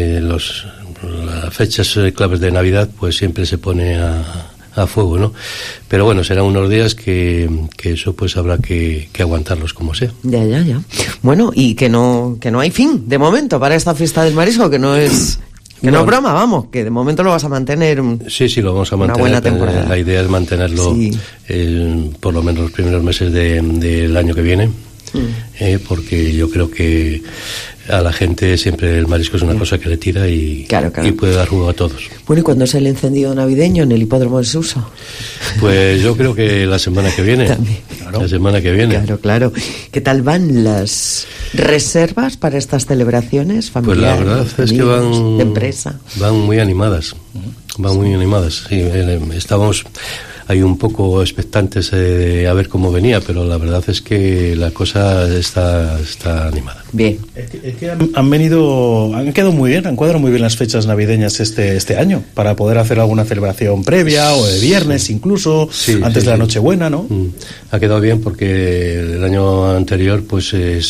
Las fechas claves de Navidad pues siempre se pone a fuego, ¿no? Pero bueno, serán unos días que eso pues habrá que aguantarlos como sea. Ya. Bueno, y que no hay fin, de momento, para esta fiesta del marisco, que no es... Que no es broma, vamos, que de momento lo vas a mantener. Sí, lo vamos a mantener. Una buena temporada. La idea es mantenerlo por lo menos los primeros meses del año que viene, porque yo creo que a la gente siempre el marisco es una cosa que le tira y puede dar jugo a todos. Bueno, ¿y cuándo es el encendido navideño en el hipódromo de Suso? Pues yo creo que la semana que viene. La semana que viene. Claro. ¿Qué tal van las reservas para estas celebraciones familiares? Pues la verdad es que van de empresa. Van muy animadas. Sí, estábamos ahí un poco expectantes a ver cómo venía, pero la verdad es que la cosa está animada. Bien. Es que han quedado muy bien, han cuadrado muy bien las fechas navideñas este año, para poder hacer alguna celebración previa o de viernes incluso, antes de la Nochebuena, ¿no? Ha quedado bien porque el año anterior pues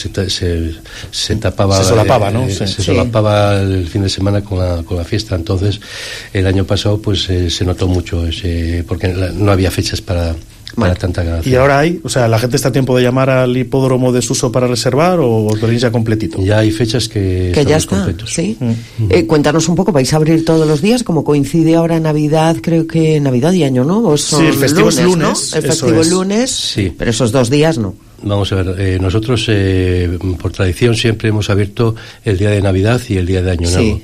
se tapaba... Se solapaba, ¿no? Se solapaba el fin de semana con la fiesta, entonces el año pasado pues se notó mucho porque no había fechas para tanta ganancia. ¿Y ahora hay? O sea, ¿la gente está a tiempo de llamar al hipódromo de Suso para reservar o os venís ya completito? Ya hay fechas que ya está, completos. ¿sí? Cuéntanos un poco, ¿vais a abrir todos los días? Como coincide ahora Navidad, creo que Navidad y Año Nuevo son el festivo es lunes, ¿no? El festivo es lunes, sí. Pero esos 2 días no. Vamos a ver, nosotros por tradición siempre hemos abierto el día de Navidad y el día de Año Nuevo.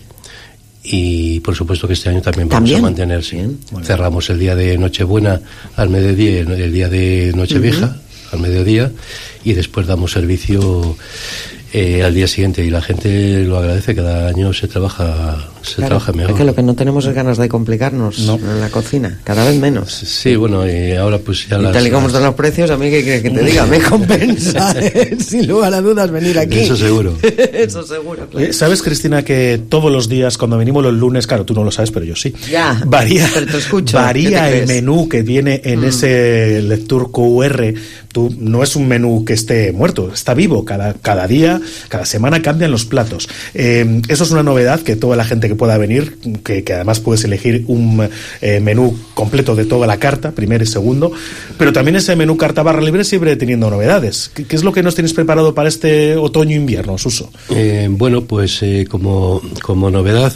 Y por supuesto que este año también vamos a mantener. Cerramos el día de Nochebuena al mediodía, el día de Nochevieja al mediodía, y después damos servicio al día siguiente, y la gente lo agradece. Cada año se trabaja mejor. Es que lo que no tenemos es ganas de complicarnos en la cocina, cada vez menos. Sí, bueno, y ahora pues ya tal y como están los precios, a mí que te diga, me compensa sin lugar a dudas venir aquí. Eso seguro. Eso seguro, claro. ¿Sabes, Cristina, que todos los días cuando venimos los lunes, claro, tú no lo sabes, pero yo sí, varía el menú que viene en ese lector QR? No es un menú que esté muerto, está vivo. Cada día, cada semana cambian los platos. Eso es una novedad, que toda la gente que pueda venir, que además puedes elegir un menú completo de toda la carta, primero y segundo, pero también ese menú carta barra libre siempre teniendo novedades. ¿Qué es lo que nos tienes preparado para este otoño-invierno, Suso? Bueno, pues como novedad,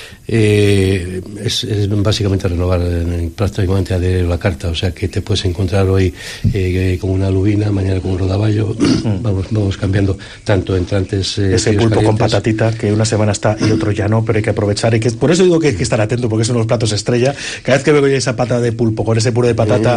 es básicamente renovar prácticamente de la carta, o sea que te puedes encontrar hoy con una lubina, mañana con un rodaballo. vamos cambiando tanto entrantes, ese pulpo con patatita que una semana está y otro ya no, pero hay que aprovechar, por eso digo que hay que estar atento, porque son los platos estrella. Cada vez que veo ya esa pata de pulpo con ese puré de patata,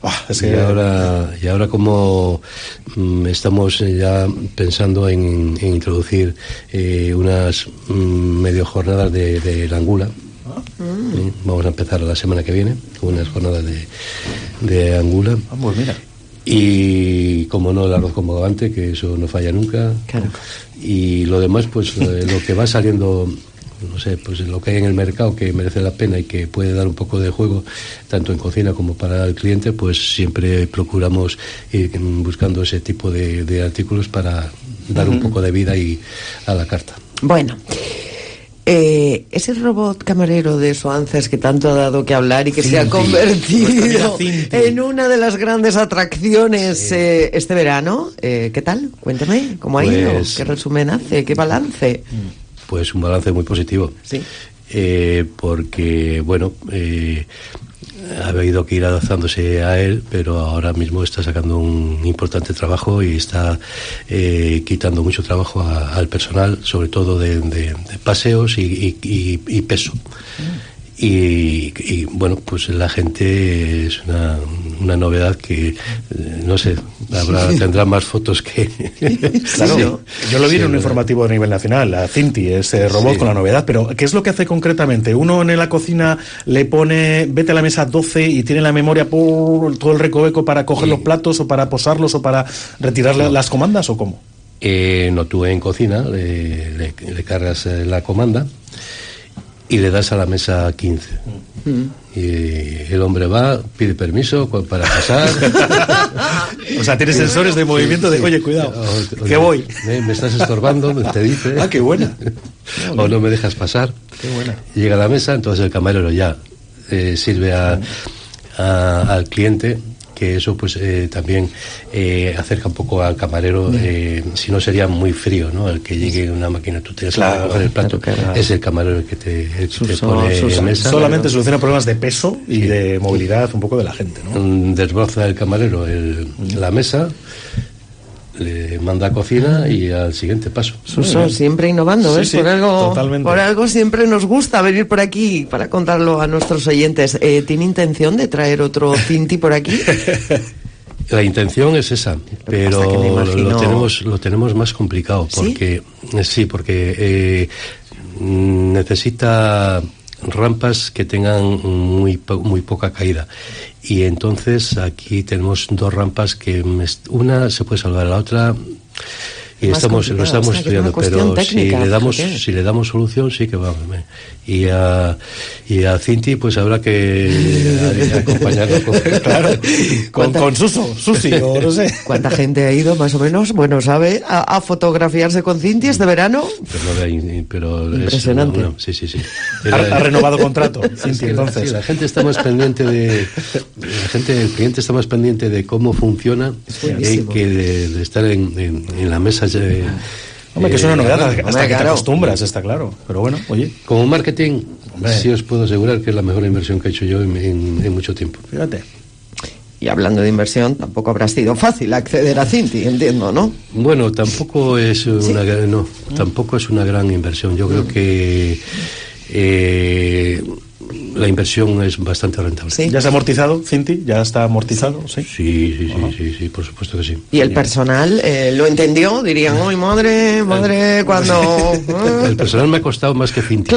y ahora como estamos ya pensando en introducir unas medio jornadas de angula. Vamos a empezar la semana que viene con unas jornadas de angula. Pues mira. Y como no, el arroz con bogavante, que eso no falla nunca. Claro. Y lo demás, pues lo que va saliendo, no sé, pues lo que hay en el mercado que merece la pena y que puede dar un poco de juego tanto en cocina como para el cliente, pues siempre procuramos ir buscando ese tipo de artículos para dar un poco de vida a la carta. Bueno, Ese robot camarero de Soances que tanto ha dado que hablar y que se ha convertido en una de las grandes atracciones este verano, ¿qué tal? Cuéntame, ¿cómo ha ido? ¿Qué resumen hace? ¿Qué balance? Pues un balance muy positivo. Sí. Porque, bueno, ha habido que ir adaptándose a él, pero ahora mismo está sacando un importante trabajo y está quitando mucho trabajo al personal, sobre todo de paseos y peso. Y bueno, pues la gente es una novedad que, no sé, tendrá más fotos que... Claro, sí. Yo lo vi en un informativo a nivel nacional, la Cinti, ese robot con la novedad, pero ¿qué es lo que hace concretamente? Uno en la cocina le pone, vete a la mesa 12 y tiene la memoria por todo el recoveco para coger los platos o para posarlos o para retirar las comandas, ¿o cómo? No, tú en cocina le cargas la comanda y le das a la mesa 15. Y el hombre va, pide permiso para pasar. O sea, tiene sensores de movimiento de, oye, cuidado, que voy. Me estás estorbando, te dice. Ah, qué buena. O no me dejas pasar. Qué buena. Llega a la mesa, entonces el camarero ya sirve al cliente, que eso pues también acerca un poco al camarero, si no sería muy frío, ¿no? El que llegue una máquina, tú tienes que coger el plato, es el camarero el que te pone en mesa. Solamente soluciona problemas de peso y de movilidad un poco de la gente, ¿no? Desbroza el camarero la mesa, le manda a cocina y al siguiente paso. Suso, siempre innovando, ¿ves? Sí, por algo siempre nos gusta venir por aquí para contarlo a nuestros oyentes. ¿Tiene intención de traer otro Cinti por aquí? La intención es esa, pero lo tenemos más complicado, porque porque necesita rampas que tengan muy poca caída, y entonces aquí tenemos dos rampas que una se puede salvar, la otra y lo estamos estudiando, pero técnica, si le damos solución sí que vamos. Y a Cinti pues habrá que acompañarlo con Susi o no sé. ¿Cuánta gente ha ido más o menos, bueno, sabe, a fotografiarse con Cinti este verano? Pero impresionante. Sí. Ha renovado contrato Cinti, entonces. Sí, la gente está más pendiente el cliente está más pendiente de cómo funciona que de estar en la mesa. Hombre, que es una novedad hasta que te acostumbras, está claro. Pero bueno, oye. Como marketing, sí os puedo asegurar que es la mejor inversión que he hecho yo en mucho tiempo. Fíjate. Y hablando de inversión, tampoco habrá sido fácil acceder a Cinti, entiendo, ¿no? Bueno, tampoco es tampoco es una gran inversión. Yo creo que la inversión es bastante rentable. ¿Sí? ¿Ya se ha amortizado, Cinti? ¿Ya está amortizado? Sí, por supuesto que sí. ¿Y el personal lo entendió? Dirían, ¡ay, madre, cuando...! El personal me ha costado más que Cinti.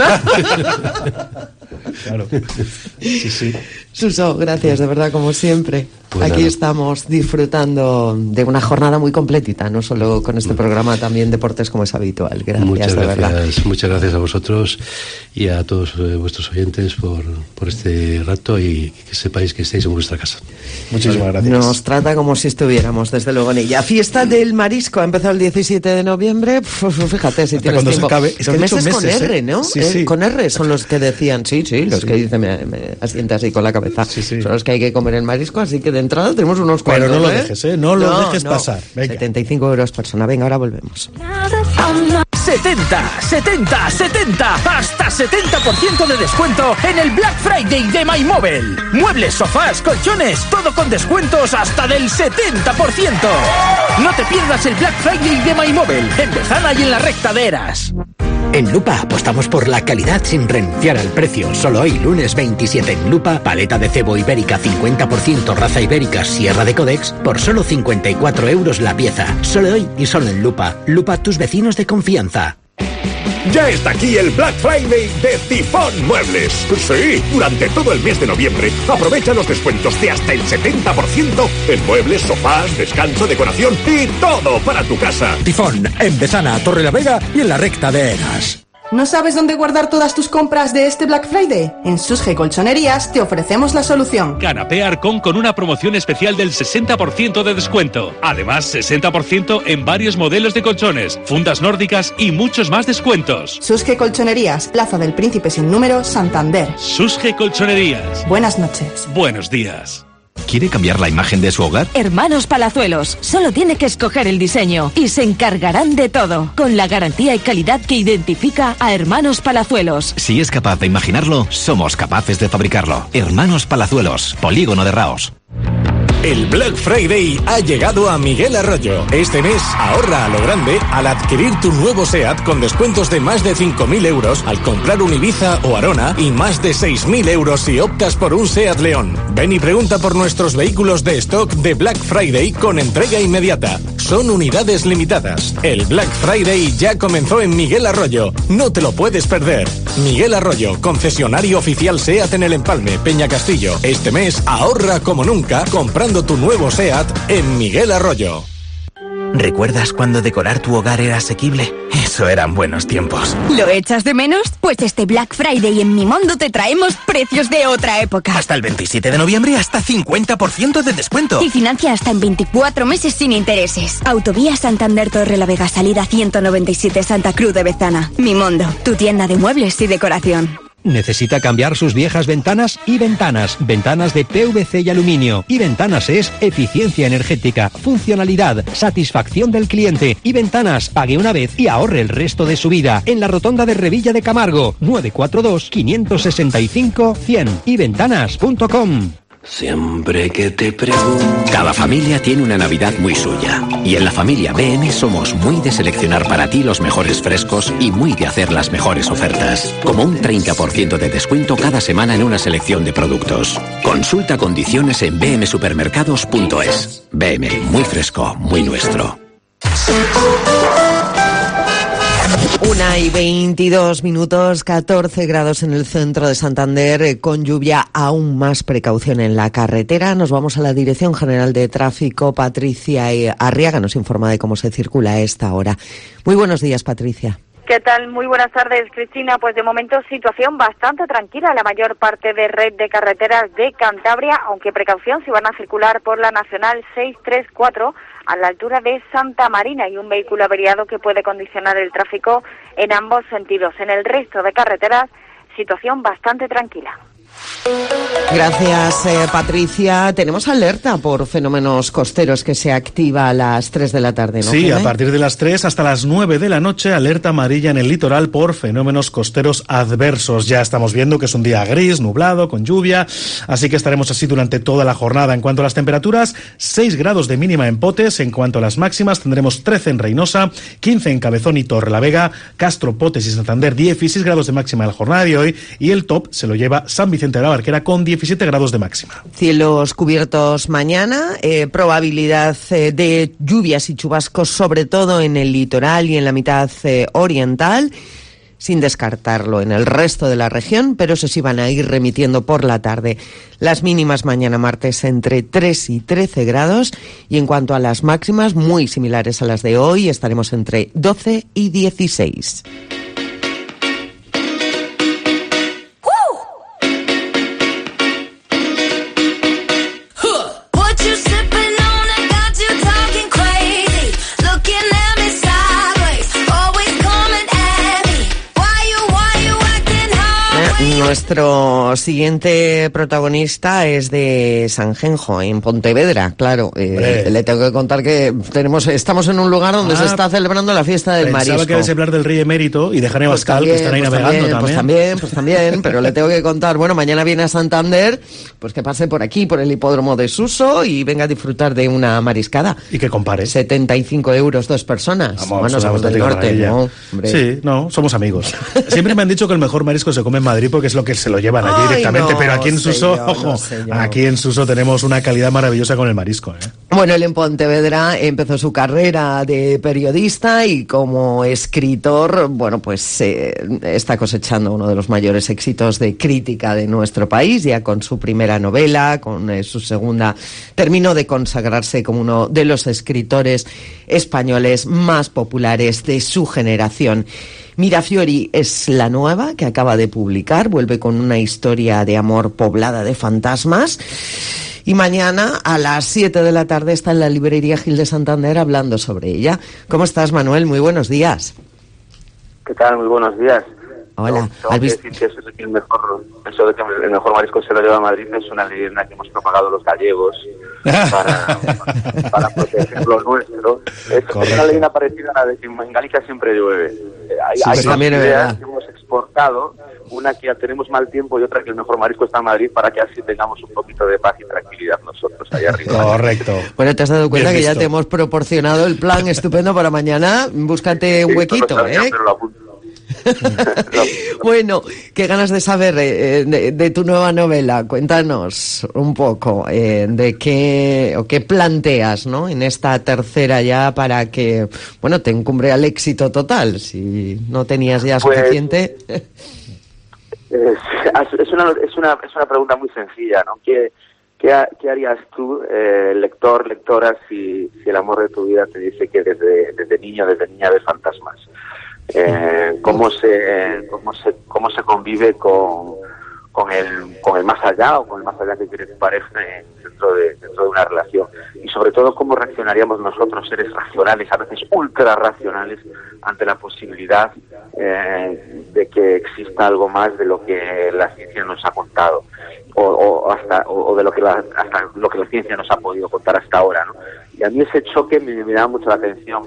Claro. Sí. Suso, gracias, de verdad, como siempre. Pues aquí estamos disfrutando de una jornada muy completita, no solo con este programa, también deportes como es habitual. Gracias, de verdad. Muchas gracias a vosotros y a todos vuestros oyentes por este rato, y que sepáis que estáis en vuestra casa. Muchísimas gracias. Nos trata como si estuviéramos, desde luego, en ella. Fiesta del Marisco ha empezado el 17 de noviembre. Fíjate si tienes tiempo. Es que meses con R, ¿no? Sí. Con R son los que decían, los que dicen, me asienta así con la cabeza. Son los que hay que comer el marisco, así que de entrada tenemos unos cuantos. Pero no lo dejes, no lo dejes pasar. Venga. 75 euros persona. Venga, ahora volvemos. 70, hasta 70% de descuento en el Black Friday de MyMobile. Muebles, sofás, colchones, todo con descuentos hasta del 70%. No te pierdas el Black Friday de MyMobile en Bezana y en la recta de Eras. En Lupa apostamos por la calidad sin renunciar al precio. Solo hoy, lunes 27 en Lupa, paleta de cebo ibérica 50% raza ibérica Sierra de Codex por solo 54 euros la pieza. Solo hoy y solo en Lupa. Lupa, tus vecinos de confianza. Ya está aquí el Black Friday de Tifón Muebles. Sí, durante todo el mes de noviembre aprovecha los descuentos de hasta el 70% en muebles, sofás, descanso, decoración y todo para tu casa. Tifón, en Bezana, Torrelavega y en la recta de Eras. ¿No sabes dónde guardar todas tus compras de este Black Friday? En Susge Colchonerías te ofrecemos la solución. Canapé Arcón con una promoción especial del 60% de descuento. Además, 60% en varios modelos de colchones, fundas nórdicas y muchos más descuentos. Susge Colchonerías, Plaza del Príncipe sin número, Santander. Susge Colchonerías. Buenas noches. Buenos días. ¿Quiere cambiar la imagen de su hogar? Hermanos Palazuelos, solo tiene que escoger el diseño y se encargarán de todo, con la garantía y calidad que identifica a Hermanos Palazuelos. Si es capaz de imaginarlo, somos capaces de fabricarlo. Hermanos Palazuelos, Polígono de Raos. El Black Friday ha llegado a Miguel Arroyo. Este mes ahorra a lo grande al adquirir tu nuevo SEAT con descuentos de más de 5.000 euros al comprar un Ibiza o Arona y más de 6.000 euros si optas por un SEAT León. Ven y pregunta por nuestros vehículos de stock de Black Friday con entrega inmediata. Son unidades limitadas. El Black Friday ya comenzó en Miguel Arroyo. No te lo puedes perder. Miguel Arroyo, concesionario oficial SEAT en El Empalme, Peña Castillo. Este mes ahorra como nunca comprando tu nuevo SEAT en Miguel Arroyo. ¿Recuerdas cuando decorar tu hogar era asequible? Eso eran buenos tiempos. ¿Lo echas de menos? Pues este Black Friday en Mimondo te traemos precios de otra época. Hasta el 27 de noviembre hasta 50% de descuento. Y financia hasta en 24 meses sin intereses. Autovía Santander Torrelavega, salida 197 Santa Cruz de Bezana. Mimondo, tu tienda de muebles y decoración. ¿Necesita cambiar sus viejas ventanas? Y Ventanas. Ventanas de PVC y aluminio. Y Ventanas es eficiencia energética, funcionalidad, satisfacción del cliente. Y Ventanas, pague una vez y ahorre el resto de su vida. En la rotonda de Revilla de Camargo, 942-565-100. Y Ventanas.com. Siempre que te pregunto. Cada familia tiene una Navidad muy suya. Y en la familia BM somos muy de seleccionar para ti los mejores frescos y muy de hacer las mejores ofertas. Como un 30% de descuento cada semana en una selección de productos. Consulta condiciones en bmsupermercados.es. BM, muy fresco, muy nuestro. 1:22, 14 grados en el centro de Santander, con lluvia, aún más precaución en la carretera. Nos vamos a la Dirección General de Tráfico. Patricia Arriaga nos informa de cómo se circula a esta hora. Muy buenos días, Patricia. ¿Qué tal? Muy buenas tardes, Cristina. Pues de momento situación bastante tranquila en la mayor parte de red de carreteras de Cantabria, aunque precaución si van a circular por la Nacional 634 a la altura de Santa Marina. Hay un vehículo averiado que puede condicionar el tráfico en ambos sentidos. En el resto de carreteras, situación bastante tranquila. Gracias, Patricia. Tenemos alerta por fenómenos costeros que se activa a las 3 de la tarde, ¿no? Sí, a partir de las 3 hasta las 9 de la noche, alerta amarilla en el litoral por fenómenos costeros adversos. Ya estamos viendo que es un día gris, nublado, con lluvia, así que estaremos así durante toda la jornada. En cuanto a las temperaturas, 6 grados de mínima en Potes. En cuanto a las máximas, tendremos 13 en Reynosa, 15 en Cabezón y Torrelavega, Castro, Potes y Santander, 16 grados de máxima en la jornada de hoy, y el top se lo lleva San Vicente de la Barquera con 17 grados de máxima. Cielos cubiertos mañana, probabilidad de lluvias y chubascos sobre todo en el litoral y en la mitad oriental, sin descartarlo en el resto de la región, pero eso sí van a ir remitiendo por la tarde. Las mínimas mañana martes entre 3 y 13 grados, y en cuanto a las máximas, muy similares a las de hoy, estaremos entre 12 y 16. Nuestro siguiente protagonista es de Sanjenjo, en Pontevedra, claro. Le tengo que contar que estamos en un lugar donde se está celebrando la fiesta del marisco. Pensaba que ibas a hablar del Rey Emérito y de Jane Abascal, que están ahí navegando también. Pues también, pero le tengo que contar, bueno, mañana viene a Santander, pues que pase por aquí, por el hipódromo de Suso, y venga a disfrutar de una mariscada. Y que compare. 75 euros 2 personas. Vamos, somos del norte, ¿no? Hombre. Sí, no, somos amigos. Siempre me han dicho que el mejor marisco se come en Madrid porque es lo que se lo llevan allí directamente, pero aquí en Suso, aquí en Suso tenemos una calidad maravillosa con el marisco, ¿eh? Bueno, él en Pontevedra empezó su carrera de periodista y como escritor, bueno, pues está cosechando uno de los mayores éxitos de crítica de nuestro país, ya con su primera novela, con su segunda, terminó de consagrarse como uno de los escritores españoles más populares de su generación. Mirafiori es la nueva que acaba de publicar, vuelve con una historia de amor poblada de fantasmas. Y mañana a las 7 de la tarde está en la librería Gil de Santander hablando sobre ella. ¿Cómo estás, Manuel? Muy buenos días. ¿Qué tal? Muy buenos días. Hola. Tengo que decir que eso de que el mejor marisco se lo lleva a Madrid es una leyenda que hemos propagado los gallegos para proteger lo nuestro. Es una leyenda parecida a la de que en Galicia siempre llueve. Hay dos ideas que hemos exportado, una que ya tenemos mal tiempo y otra que el mejor marisco está en Madrid, para que así tengamos un poquito de paz y tranquilidad nosotros allá arriba. Correcto. Bueno, te has dado cuenta que ya te hemos proporcionado el plan estupendo para mañana. Búscate un huequito, Pero lo apunto. Bueno, qué ganas de saber de tu nueva novela. Cuéntanos un poco de qué planteas, ¿no? En esta tercera ya, para que, bueno, te encumbre al éxito total, si no tenías ya suficiente. Es una pregunta muy sencilla, ¿no? ¿Qué harías tú, lectora, si el amor de tu vida te dice que desde niño, desde niña ves fantasmas? ¿Cómo se convive con el más allá, o con el más allá que quiere tu pareja dentro de una relación? Y sobre todo, ¿cómo reaccionaríamos nosotros, seres racionales, a veces ultra racionales, ante la posibilidad de que exista algo más de lo que la ciencia nos ha contado, o de lo que hasta lo que la ciencia nos ha podido contar hasta ahora, ¿no? Y a mí ese choque me llama mucho la atención.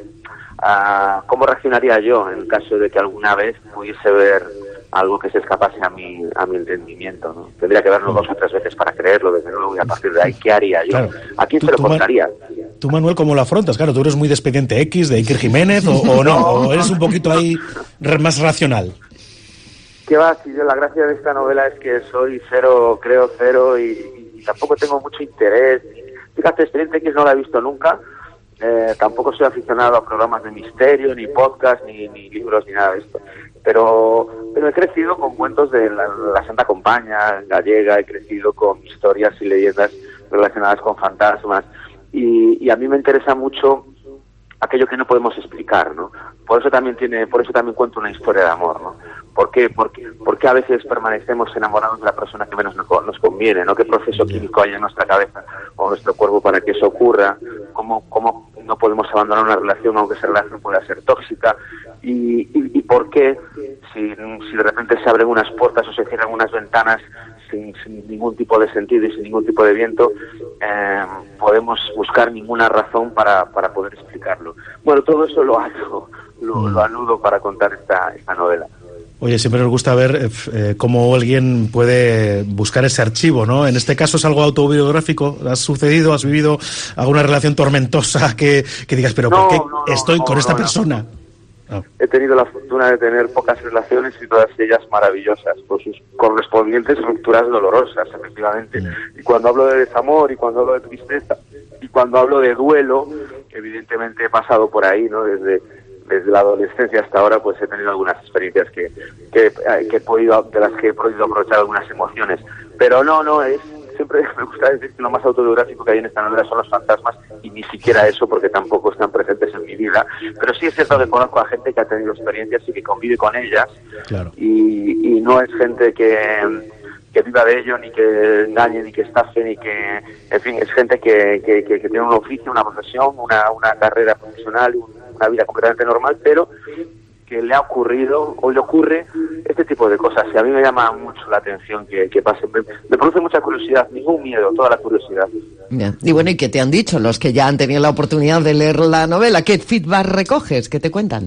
¿Cómo reaccionaría yo en el caso de que alguna vez pudiese ver algo que se escapase a mi entendimiento, ¿no? Tendría que verlo 2 o 3 veces para creerlo, desde luego, y a partir de ahí, ¿qué haría yo? Claro. ¿A quién se lo contaría? Tú, Manuel, ¿cómo lo afrontas? Claro, tú eres muy de Expediente X, de Iker Jiménez, o no, o eres un poquito ahí más racional. ¿Qué va? Si yo, la gracia de esta novela es que soy creo cero, y tampoco tengo mucho interés. Fíjate, Expediente X no la he visto nunca. Tampoco soy aficionado a programas de misterio, ni podcast, ni libros, ni nada de esto. Pero he crecido con cuentos de la Santa Compaña gallega, he crecido con historias y leyendas relacionadas con fantasmas, y a mí me interesa mucho aquello que no podemos explicar, ¿no? Por eso también cuento una historia de amor, ¿no? ¿Por qué? Porque a veces permanecemos enamorados de la persona que menos nos conviene, ¿no? ¿Qué proceso químico hay en nuestra cabeza o en nuestro cuerpo para que eso ocurra? ¿Cómo no podemos abandonar una relación, aunque esa relación pueda ser tóxica? ¿Y por qué, si de repente se abren unas puertas o se cierran unas ventanas sin ningún tipo de sentido y sin ningún tipo de viento, podemos buscar ninguna razón para poder explicarlo? Bueno, todo eso lo anudo para contar esta novela. Oye, siempre nos gusta ver cómo alguien puede buscar ese archivo, ¿no? En este caso es algo autobiográfico. ¿Has vivido alguna relación tormentosa que digas, pero ¿por qué estoy con esta persona? No. He tenido la fortuna de tener pocas relaciones, y todas ellas maravillosas, por sus correspondientes rupturas dolorosas, efectivamente. Y cuando hablo de desamor, y cuando hablo de tristeza, y cuando hablo de duelo, evidentemente he pasado por ahí, ¿no? Desde la adolescencia hasta ahora, pues he tenido algunas experiencias de las que he podido aprovechar algunas emociones. Pero siempre me gusta decir que lo más autobiográfico que hay en esta novela son los fantasmas, y ni siquiera eso, porque tampoco están presentes en mi vida. Pero sí es cierto que conozco a gente que ha tenido experiencias y que convive con ellas. Claro. Y no es gente que viva de ello, ni que engañe, ni que estafe, ni que... En fin, es gente que tiene un oficio, una profesión, una carrera profesional, una vida completamente normal, pero que le ha ocurrido o le ocurre este tipo de cosas. Y a mí me llama mucho la atención que pase. Me produce mucha curiosidad, ningún miedo, toda la curiosidad. Bien. Y bueno, ¿y qué te han dicho los que ya han tenido la oportunidad de leer la novela? ¿Qué feedback recoges? ¿Qué te cuentan?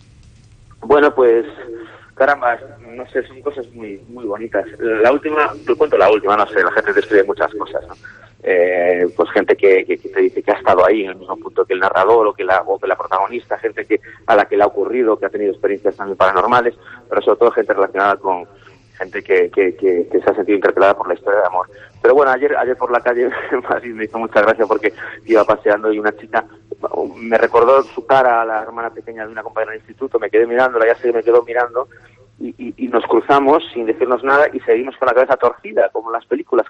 Bueno, pues, caramba, no sé, son cosas muy muy bonitas. Te cuento la última, no sé, la gente te escribe muchas cosas, ¿no? Pues gente que te dice que ha estado ahí en el mismo punto que el narrador, o que la protagonista, gente a la que le ha ocurrido, que ha tenido experiencias también paranormales, pero sobre todo gente relacionada con gente que se ha sentido interpelada por la historia de amor. Pero bueno, ayer por la calle me hizo mucha gracia, porque iba paseando y una chica me recordó su cara a la hermana pequeña de una compañera del instituto. Me quedé mirándola, ya se me quedó mirando, y nos cruzamos sin decirnos nada, y seguimos con la cabeza torcida, como en las películas,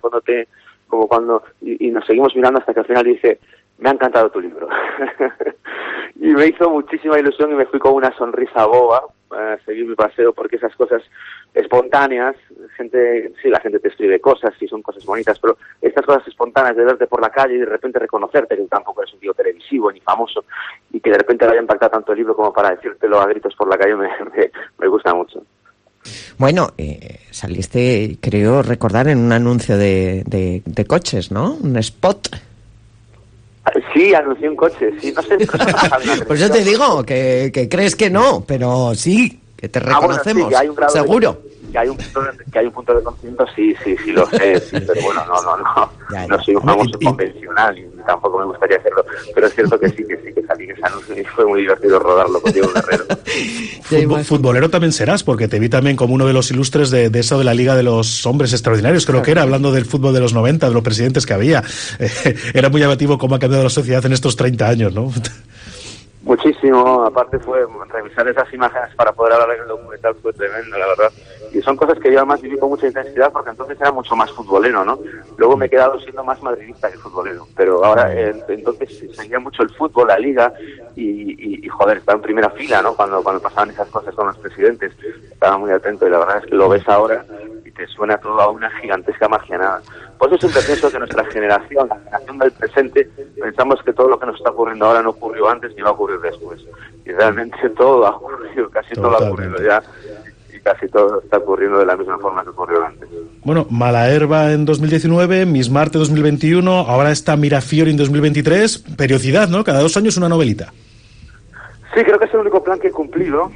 y nos seguimos mirando hasta que al final dice: me ha encantado tu libro. Y me hizo muchísima ilusión, y me fui con una sonrisa boba, seguir mi paseo, porque esas cosas espontáneas, la gente te escribe cosas y son cosas bonitas, pero estas cosas espontáneas de verte por la calle y de repente reconocerte que tampoco eres un tío televisivo ni famoso y que de repente le haya impactado tanto el libro como para decírtelo a gritos por la calle me gusta mucho. Bueno, saliste, creo recordar, en un anuncio de coches, ¿no? Un spot. Sí, anuncié un coche, sí, no sé. Pues yo te digo que crees que no, pero sí, que te reconocemos, bueno, sí, que hay un grado seguro. Que hay un punto de conocimiento, sí, lo sé, sí, pero bueno, no soy un famoso convencional y tampoco me gustaría hacerlo, pero es cierto que salí en ese anuncio y fue muy divertido rodarlo con Diego Guerrero. Futbolero también serás, porque te vi también como uno de los ilustres de eso de la Liga de los Hombres Extraordinarios, creo que era, hablando del fútbol de los 90, de los presidentes que había. Era muy llamativo cómo ha cambiado la sociedad en estos 30 años, ¿no? Muchísimo, aparte fue revisar esas imágenes para poder hablar en el documental fue tremendo, la verdad. Y son cosas que yo además viví con mucha intensidad porque entonces era mucho más futbolero, ¿no? Luego me he quedado siendo más madridista que futbolero, pero ahora entonces seguía mucho el fútbol, la liga y joder, estaba en primera fila, ¿no? Cuando pasaban esas cosas con los presidentes, estaba muy atento y la verdad es que lo ves ahora y te suena todo a una gigantesca magia nada. Por eso siempre pienso que nuestra generación, la generación del presente, pensamos que todo lo que nos está ocurriendo ahora no ocurrió antes ni va a ocurrir después. Y realmente todo ha ocurrido, casi todo ha ocurrido ya, y casi todo está ocurriendo de la misma forma que ocurrió antes. Bueno, Malaherba en 2019, Miss Marte 2021, ahora está Mirafiori en 2023, periodicidad, ¿no? Cada 2 años una novelita. Sí, creo que es el único plan que he cumplido.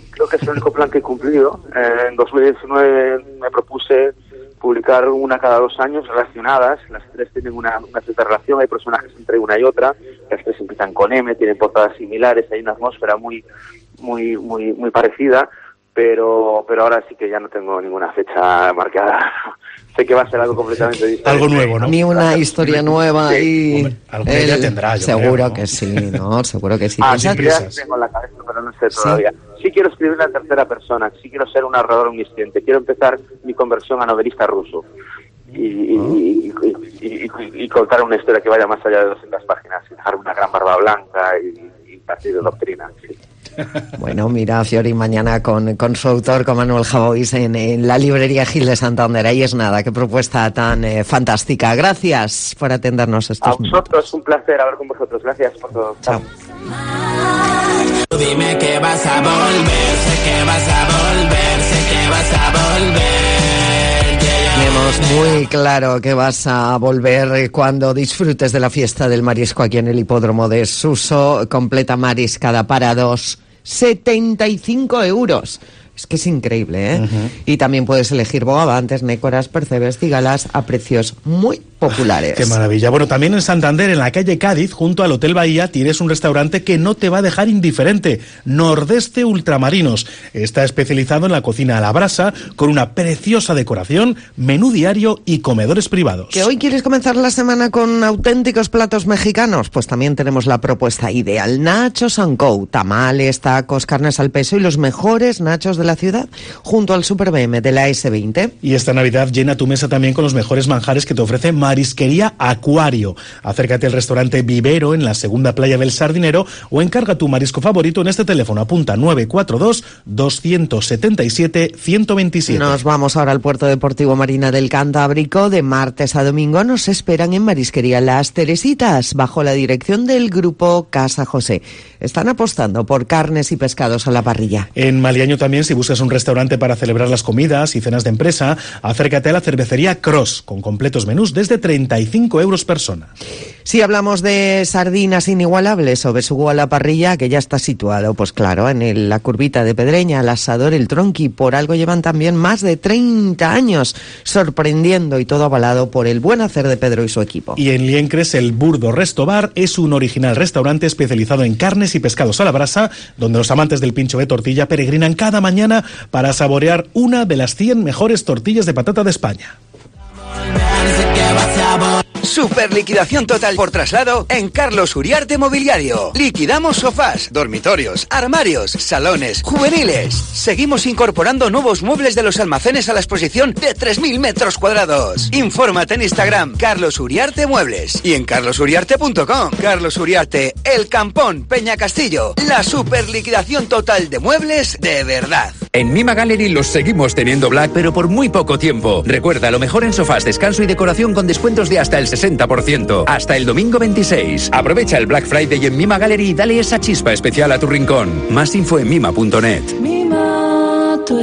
En 2019 me propuse publicar una cada 2 años relacionadas, las 3 tienen una cierta relación, hay personajes entre una y otra, las 3 empiezan con M, tienen portadas similares, hay una atmósfera muy parecida, pero ahora sí que ya no tengo ninguna fecha marcada. Sé que va a ser algo completamente diferente. Algo nuevo, ¿no? Ni una historia nueva y... Hombre, alguna idea tendrá, yo seguro creo, ¿no? Que sí, ¿no? Seguro que sí. Sin prisas. Tengo en la cabeza, pero no sé todavía. Sí quiero escribir en tercera persona, sí quiero ser un narrador omnisciente, quiero empezar mi conversión a novelista ruso y contar una historia que vaya más allá de 200 páginas, y dejar una gran barba blanca y partir de doctrina, sí. Bueno, mira, Fiori, mañana con su autor, con Manuel Javois, en la librería Gil de Santander. Ahí es nada, qué propuesta tan fantástica. Gracias por atendernos estos minutos. A vosotros, un placer hablar con vosotros. Gracias por todo. Chao. Dime que vas a volver, sé que vas a volver, sé que vas a volver. Tenemos muy claro que vas a volver cuando disfrutes de la fiesta del marisco aquí en el hipódromo de Suso. Completa mariscada para 2, 75 euros. Es que es increíble, ¿eh? Uh-huh. Y también puedes elegir bogavantes, nécoras, percebes, cigalas a precios muy populares. ¡Qué maravilla! Bueno, también en Santander, en la calle Cádiz, junto al Hotel Bahía, tienes un restaurante que no te va a dejar indiferente. Nordeste Ultramarinos. Está especializado en la cocina a la brasa, con una preciosa decoración, menú diario y comedores privados. ¿Que hoy quieres comenzar la semana con auténticos platos mexicanos? Pues también tenemos la propuesta ideal. Nachos & Co. Tamales, tacos, carnes al peso y los mejores nachos de la ciudad, junto al Super BM de la S20. Y esta Navidad llena tu mesa también con los mejores manjares que te ofrece Marisquería Acuario. Acércate al restaurante Vivero en la segunda playa del Sardinero o encarga tu marisco favorito en este teléfono. Apunta 942-277-127. Nos vamos ahora al Puerto Deportivo Marina del Cantábrico. De martes a domingo nos esperan en Marisquería Las Teresitas, bajo la dirección del grupo Casa José. Están apostando por carnes y pescados a la parrilla. En Maliaño también, si buscas un restaurante para celebrar las comidas y cenas de empresa, acércate a la cervecería Cross, con completos menús desde 35 euros persona. Si hablamos de sardinas inigualables o besugo a la parrilla, que ya está situado, pues claro, en la curvita de Pedreña, el asador, el Tronqui, por algo llevan también más de 30 años, sorprendiendo y todo avalado por el buen hacer de Pedro y su equipo. Y en Liencres, el Burdo Resto Bar es un original restaurante especializado en carnes y pescados a la brasa, donde los amantes del pincho de tortilla peregrinan cada mañana para saborear una de las 100 mejores tortillas de patata de España. Super liquidación total por traslado en Carlos Uriarte Mobiliario. Liquidamos sofás, dormitorios, armarios, salones, juveniles. Seguimos incorporando nuevos muebles de los almacenes a la exposición de 3.000 metros cuadrados. Infórmate en Instagram, Carlos Uriarte Muebles, y en carlosuriarte.com. Carlos Uriarte, El Campón, Peña Castillo. La super liquidación total de muebles de verdad. En Mima Gallery los seguimos teniendo black, pero por muy poco tiempo. Recuerda, lo mejor en sofás, descanso y decoración con descuentos de hasta el 60%. Hasta el domingo 26. Aprovecha el Black Friday en Mima Gallery y dale esa chispa especial a tu rincón. Más info en mima.net. Mima tu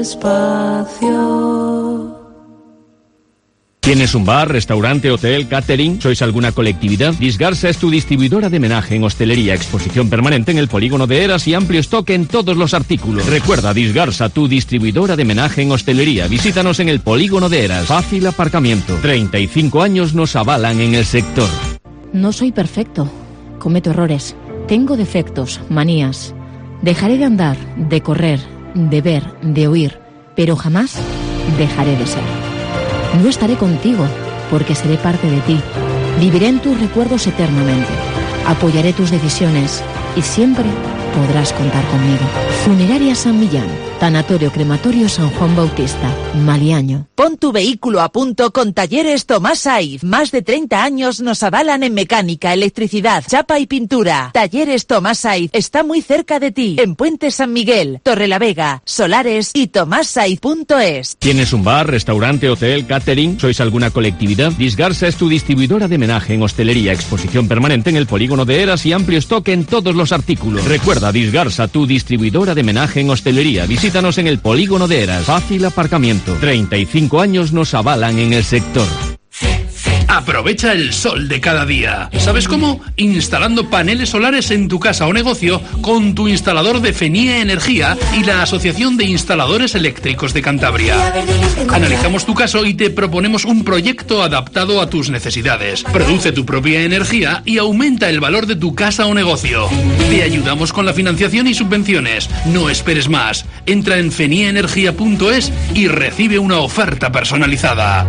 espacio. ¿Tienes un bar, restaurante, hotel, catering? ¿Sois alguna colectividad? Disgarsa es tu distribuidora de menaje en hostelería, exposición permanente en el polígono de Eras y amplio stock en todos los artículos. Recuerda, Disgarsa, tu distribuidora de menaje en hostelería. Visítanos en el polígono de Eras. Fácil aparcamiento. 35 años nos avalan en el sector. No soy perfecto. Cometo errores. Tengo defectos, manías. Dejaré de andar, de correr, de ver, de oír, pero jamás dejaré de ser. No estaré contigo, porque seré parte de ti. Viviré en tus recuerdos eternamente. Apoyaré tus decisiones y siempre podrás contar conmigo. Funeraria San Millán, Tanatorio Crematorio San Juan Bautista, Maliaño. Pon tu vehículo a punto con Talleres Tomás Saiz. Más de 30 años nos avalan en mecánica, electricidad, chapa y pintura. Talleres Tomás Saiz está muy cerca de ti. En Puente San Miguel, Torrelavega, Solares y tomassaiz.es. ¿Tienes un bar, restaurante, hotel, catering? ¿Sois alguna colectividad? Disgarsa es tu distribuidora de menaje en hostelería, exposición permanente en el polígono de Eras y amplio stock en todos los artículos. Recuerda, Disgarsa, tu distribuidora de menaje en hostelería. Visítanos en el polígono de Eras. Fácil aparcamiento. 35 años nos avalan en el sector. Aprovecha el sol de cada día. ¿Sabes cómo? Instalando paneles solares en tu casa o negocio con tu instalador de Fenie Energía y la Asociación de Instaladores Eléctricos de Cantabria. Analizamos tu caso y te proponemos un proyecto adaptado a tus necesidades. Produce tu propia energía y aumenta el valor de tu casa o negocio. Te ayudamos con la financiación y subvenciones. No esperes más. Entra en fenieenergia.es y recibe una oferta personalizada.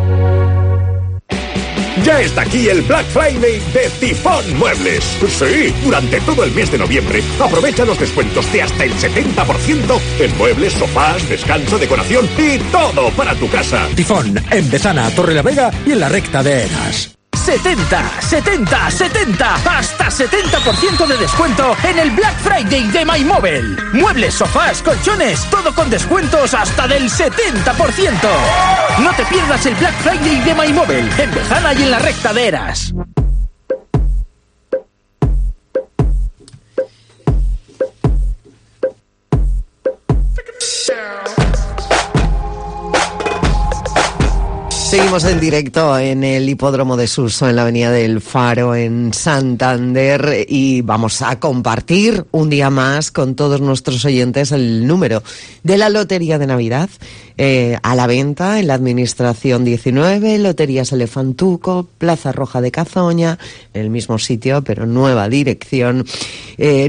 Ya está aquí el Black Friday de Tifón Muebles. Sí, durante todo el mes de noviembre aprovecha los descuentos de hasta el 70% en muebles, sofás, descanso, decoración y todo para tu casa. Tifón, en Bezana, Torrelavega y en la recta de Eras. 70, 70, 70, hasta 70% de descuento en el Black Friday de MyMobile. Muebles, sofás, colchones, todo con descuentos hasta del 70%. No te pierdas el Black Friday de MyMobile, en Bezana y en la recta de Eras. Seguimos en directo en el Hipódromo de Suso, en la Avenida del Faro, en Santander, y vamos a compartir un día más con todos nuestros oyentes el número de la Lotería de Navidad a la venta en la Administración 19, Loterías Elefantuco, Plaza Roja de Cazoña, en el mismo sitio, pero nueva dirección de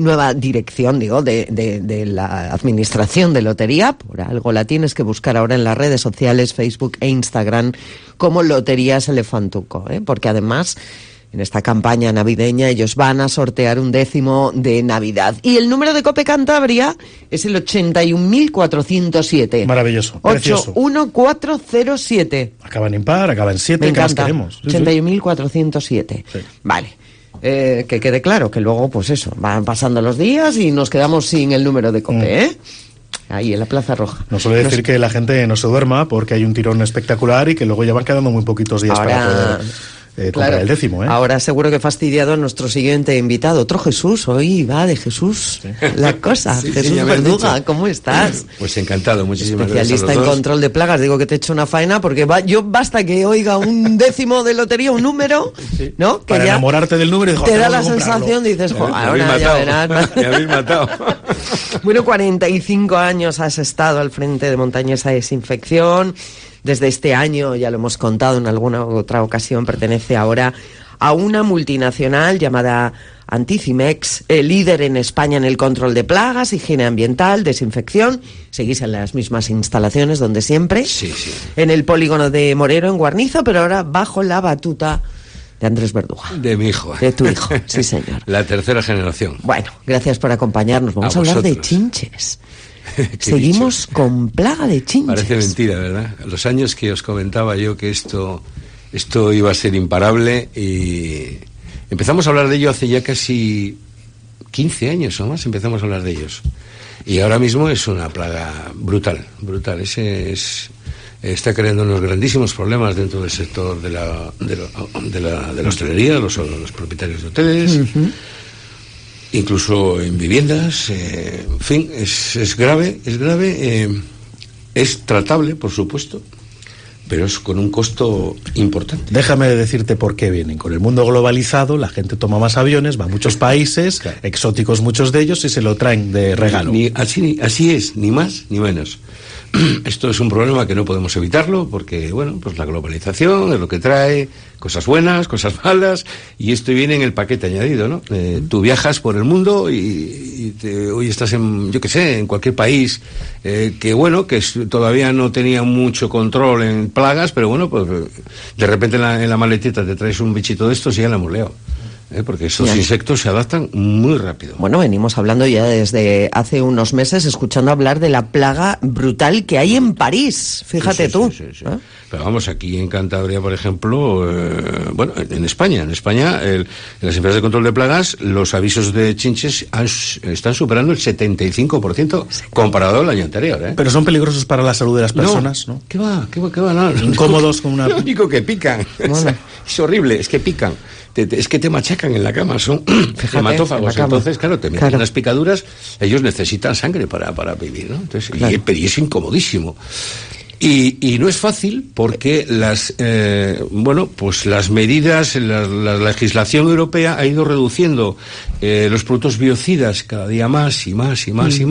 la Administración de Lotería. Por algo la tienes que buscar ahora en las redes sociales, Facebook e Instagram, como Loterías Elefantuco, porque además en esta campaña navideña ellos van a sortear un 10º de Navidad. Y el número de Cope Cantabria es el 81.407. Maravilloso, precioso. 81407. Acaba en impar, acaba en 7, ¿qué más queremos? 81.407. Sí. Vale. Que quede claro que luego, pues eso, van pasando los días y nos quedamos sin el número de Cope, Ahí en la Plaza Roja. No suele decir que la gente no se duerma porque hay un tirón espectacular y que luego ya van quedando muy poquitos días para poder comprar el 10º. Ahora seguro que fastidiado a nuestro siguiente invitado. Otro Jesús, hoy va de Jesús la cosa. Jesús Verduga, ¿cómo estás? Pues encantado, muchísimas gracias. Especialista en control de plagas. Digo que te he hecho una faena porque yo basta que oiga un 10º de lotería, un número, ¿no? Que para ya enamorarte del número, te da la sensación, dices, ahora ya verás. Me habéis matado. Bueno, 45 años has estado al frente de Montañesa Desinfección. Desde este año, ya lo hemos contado en alguna otra ocasión, pertenece ahora a una multinacional llamada Anticimex, líder en España en el control de plagas, higiene ambiental, desinfección. Seguís en las mismas instalaciones donde siempre, sí. En el polígono de Morero, en Guarnizo, pero ahora bajo la batuta De Andrés Verduga. De mi hijo. De tu hijo, sí señor. La tercera generación. Bueno, gracias por acompañarnos. Vamos a hablar de chinches. Seguimos con plaga de chinches. Parece mentira, ¿verdad? Los años que os comentaba yo que esto iba a ser imparable, y empezamos a hablar de ello hace ya casi 15 años o más, empezamos a hablar de ellos. Y ahora mismo es una plaga brutal. Está creando unos grandísimos problemas dentro del sector de la hostelería, los propietarios de hoteles, incluso en viviendas. En fin, es grave, es tratable, por supuesto, pero es con un costo importante. Déjame decirte por qué vienen. Con el mundo globalizado, la gente toma más aviones, va a muchos países, claro, exóticos muchos de ellos, y se lo traen de regalo. Así es, ni más ni menos. Esto es un problema que no podemos evitarlo, porque, bueno, pues la globalización es lo que trae cosas buenas, cosas malas, y esto viene en el paquete añadido, ¿no? Tú viajas por el mundo y hoy estás en, yo qué sé, en cualquier país que todavía no tenía mucho control en plagas, pero bueno, pues de repente en la maletita te traes un bichito de estos y ya la hemos liado. Porque esos insectos se adaptan muy rápido. Bueno, venimos hablando ya desde hace unos meses, escuchando hablar de la plaga brutal que hay en París. Fíjate tú. Sí. Pero vamos, aquí en Cantabria, por ejemplo, en España, en las empresas de control de plagas, los avisos de chinches están superando el 75% comparado al año anterior. Pero son peligrosos para la salud de las personas, ¿no? ¿Qué va? No. Incómodos con una... Lo único que pican. Bueno. Es horrible, es que pican. Es que te machacan en la cama, son hematófagos. Entonces, claro, te meten unas picaduras, ellos necesitan sangre para vivir, ¿no? Entonces, y es incomodísimo. Y no es fácil porque las medidas, la legislación europea ha ido reduciendo los productos biocidas cada día más y más.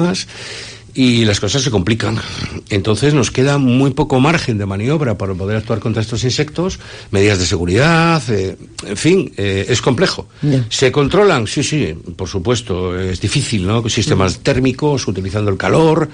Y las cosas se complican. Entonces nos queda muy poco margen de maniobra para poder actuar contra estos insectos, medidas de seguridad, en fin, es complejo. ¿Se controlan? Sí, por supuesto, es difícil, ¿no? Sistemas térmicos, utilizando el calor,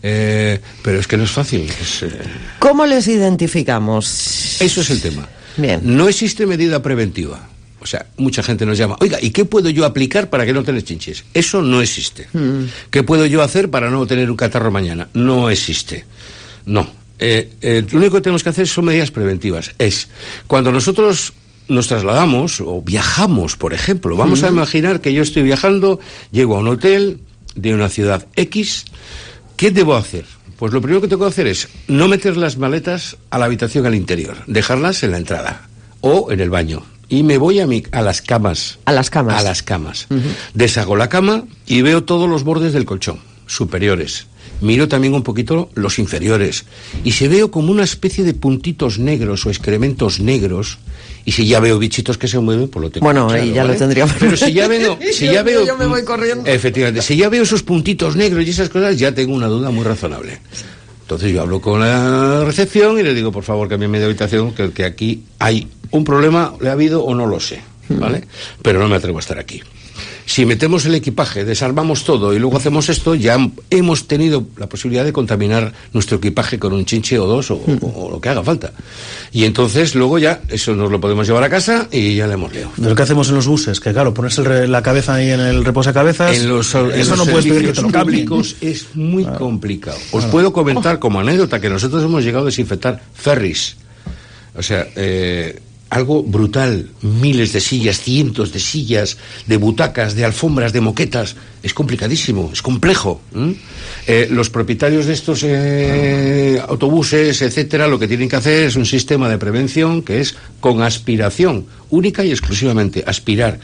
pero es que no es fácil. ¿Cómo les identificamos? Eso es el tema. Bien. No existe medida preventiva. O sea, mucha gente nos llama, oiga, ¿y qué puedo yo aplicar para que no tener chinches? Eso no existe. ¿Qué puedo yo hacer para no tener un catarro mañana? No existe. No. Lo único que tenemos que hacer son medidas preventivas. Cuando nosotros nos trasladamos o viajamos, por ejemplo, vamos a imaginar que yo estoy viajando, llego a un hotel de una ciudad X, ¿qué debo hacer? Pues lo primero que tengo que hacer es no meter las maletas a la habitación al interior, dejarlas en la entrada o en el baño. Y me voy a las camas. A las camas. A las camas. Deshago la cama y veo todos los bordes del colchón, superiores. Miro también un poquito los inferiores. Y si veo como una especie de puntitos negros o excrementos negros, y si ya veo bichitos que se mueven, pues lo tengo. Bueno, ahí ya lo tendría. Pero si ya veo... yo me voy corriendo. Efectivamente, si ya veo esos puntitos negros y esas cosas, ya tengo una duda muy razonable. Entonces yo hablo con la recepción y le digo, por favor, cámbiame de habitación, que aquí hay un problema, ¿le ha habido o no lo sé? ¿Vale? Pero no me atrevo a estar aquí. Si metemos el equipaje, desarmamos todo y luego hacemos esto, ya hemos tenido la posibilidad de contaminar nuestro equipaje con un chinche o dos o lo que haga falta. Y entonces luego ya eso nos lo podemos llevar a casa y ya le hemos liado. De lo que hacemos en los buses, que claro, pones la cabeza ahí en el reposacabezas, eso no puedes pedir que te lo cambien. Es muy complicado. Os puedo comentar como anécdota que nosotros hemos llegado a desinfectar ferries. O sea, algo brutal, miles de sillas, cientos de sillas, de butacas, de alfombras, de moquetas, es complicadísimo, es complejo. Los propietarios de estos autobuses, etcétera, lo que tienen que hacer es un sistema de prevención que es con aspiración, única y exclusivamente, aspirar,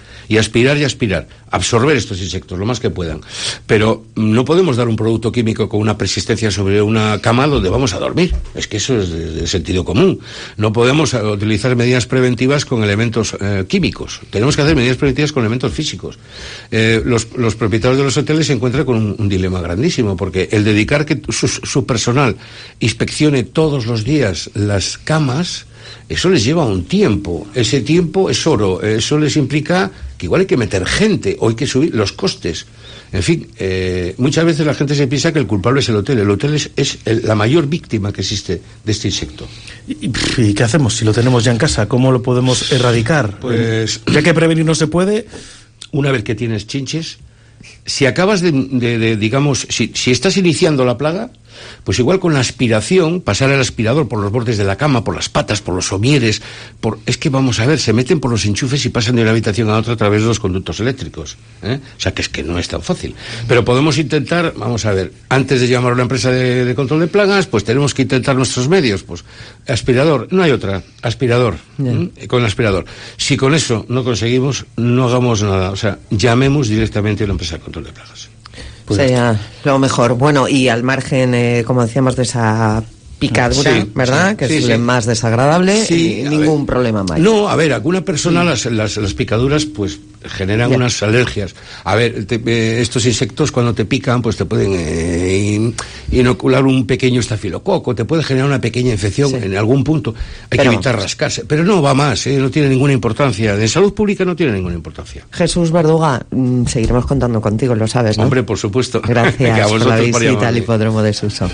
absorber estos insectos lo más que puedan. Pero no podemos dar un producto químico con una persistencia sobre una cama donde vamos a dormir, es que eso es de sentido común. No podemos utilizar medidas preventivas con elementos químicos, tenemos que hacer medidas preventivas con elementos físicos. Los propietarios de los hoteles se encuentran con un dilema grandísimo, porque el dedicar que su personal inspeccione todos los días las camas eso les lleva un tiempo. Ese tiempo es oro. Eso les implica que igual hay que meter gente o hay que subir los costes. En fin, muchas veces la gente se piensa que el culpable es el hotel. El hotel es la mayor víctima que existe de este insecto. ¿Y qué hacemos si lo tenemos ya en casa? ¿Cómo lo podemos erradicar? Pues, ya que prevenir no se puede. Una vez que tienes chinches, si acabas digamos, si estás iniciando la plaga, pues igual con la aspiración, pasar el aspirador por los bordes de la cama, por las patas, por los somieres, es que vamos a ver, se meten por los enchufes y pasan de una habitación a otra a través de los conductos eléctricos, ¿eh? O sea que es que no es tan fácil. Pero podemos intentar, vamos a ver, antes de llamar a una empresa de control de plagas, pues tenemos que intentar nuestros medios, pues aspirador, no hay otra, aspirador, con aspirador. Si con eso no conseguimos, no hagamos nada, o sea, llamemos directamente a una empresa de control de plagas. Sería lo mejor. Bueno, y al margen, como decíamos, de esa picadura, sí, ¿verdad? Sí, que sí, es sí. más desagradable, Sí, y ningún problema más. No, a ver, alguna persona las picaduras pues generan unas alergias. A ver, estos insectos cuando te pican pues te pueden inocular un pequeño estafilococo, te puede generar una pequeña infección en algún punto. Hay que evitar rascarse. Pero no va más, no tiene ninguna importancia. De salud pública no tiene ninguna importancia. Jesús Verduga, seguiremos contando contigo, lo sabes, ¿no? Hombre, por supuesto. Gracias por la visita al hipódromo de Suso.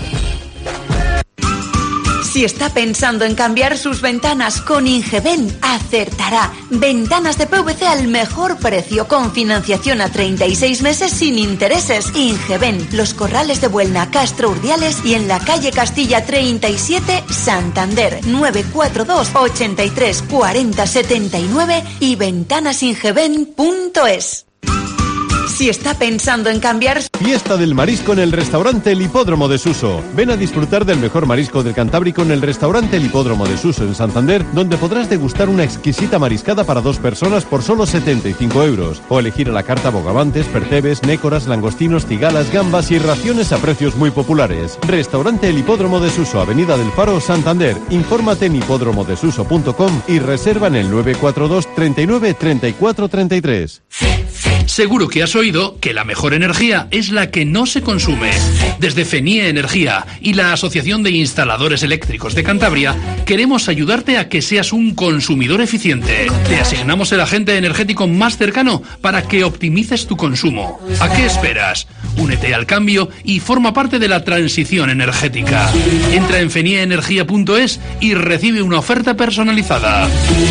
Si está pensando en cambiar sus ventanas con Ingeben, acertará. Ventanas de PVC al mejor precio, con financiación a 36 meses sin intereses. Ingeben, Los Corrales de Buelna, Castro Urdiales y en la calle Castilla 37, Santander, 942 83 40 79 y ventanasingeben.es. Si está pensando en cambiar... Fiesta del marisco en el restaurante El Hipódromo de Suso. Ven a disfrutar del mejor marisco del Cantábrico en el restaurante El Hipódromo de Suso en Santander, donde podrás degustar una exquisita mariscada para 2 personas por solo 75 euros. O elegir a la carta bogavantes, percebes, nécoras, langostinos, cigalas, gambas y raciones a precios muy populares. Restaurante El Hipódromo de Suso, Avenida del Faro, Santander. Infórmate en hipódromodesuso.com y reserva en el 942 39 34 33. Seguro que has oído que la mejor energía es la que no se consume. Desde FENIE Energía y la Asociación de Instaladores Eléctricos de Cantabria queremos ayudarte a que seas un consumidor eficiente. Te asignamos el agente energético más cercano para que optimices tu consumo. ¿A qué esperas? Únete al cambio y forma parte de la transición energética. Entra en fenieenergia.es y recibe una oferta personalizada.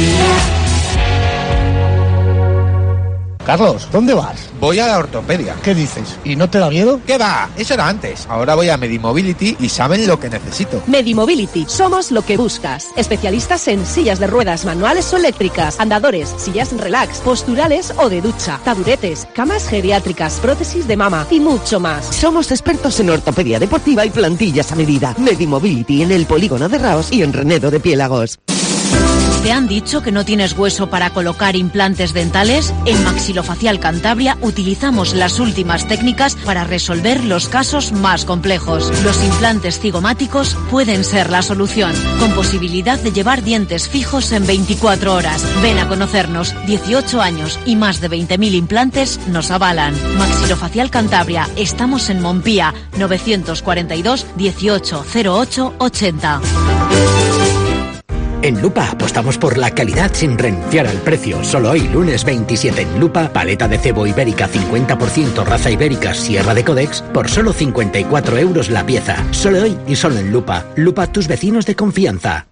Carlos, ¿dónde vas? Voy a la ortopedia. ¿Qué dices? ¿Y no te da miedo? ¿Qué va? Eso era antes. Ahora voy a Medimobility y saben lo que necesito. Medimobility. Somos lo que buscas. Especialistas en sillas de ruedas manuales o eléctricas, andadores, sillas relax, posturales o de ducha, taburetes, camas geriátricas, prótesis de mama y mucho más. Somos expertos en ortopedia deportiva y plantillas a medida. Medimobility en el Polígono de Raos y en Renedo de Piélagos. ¿Te han dicho que no tienes hueso para colocar implantes dentales? En Maxilofacial Cantabria utilizamos las últimas técnicas para resolver los casos más complejos. Los implantes cigomáticos pueden ser la solución, con posibilidad de llevar dientes fijos en 24 horas. Ven a conocernos. 18 años y más de 20.000 implantes nos avalan. Maxilofacial Cantabria. Estamos en Montpía, 942 18 08 80. En Lupa apostamos por la calidad sin renunciar al precio. Solo hoy, lunes 27 en Lupa, paleta de cebo ibérica 50% raza ibérica Sierra de Codex por solo 54 euros la pieza. Solo hoy y solo en Lupa. Lupa, tus vecinos de confianza.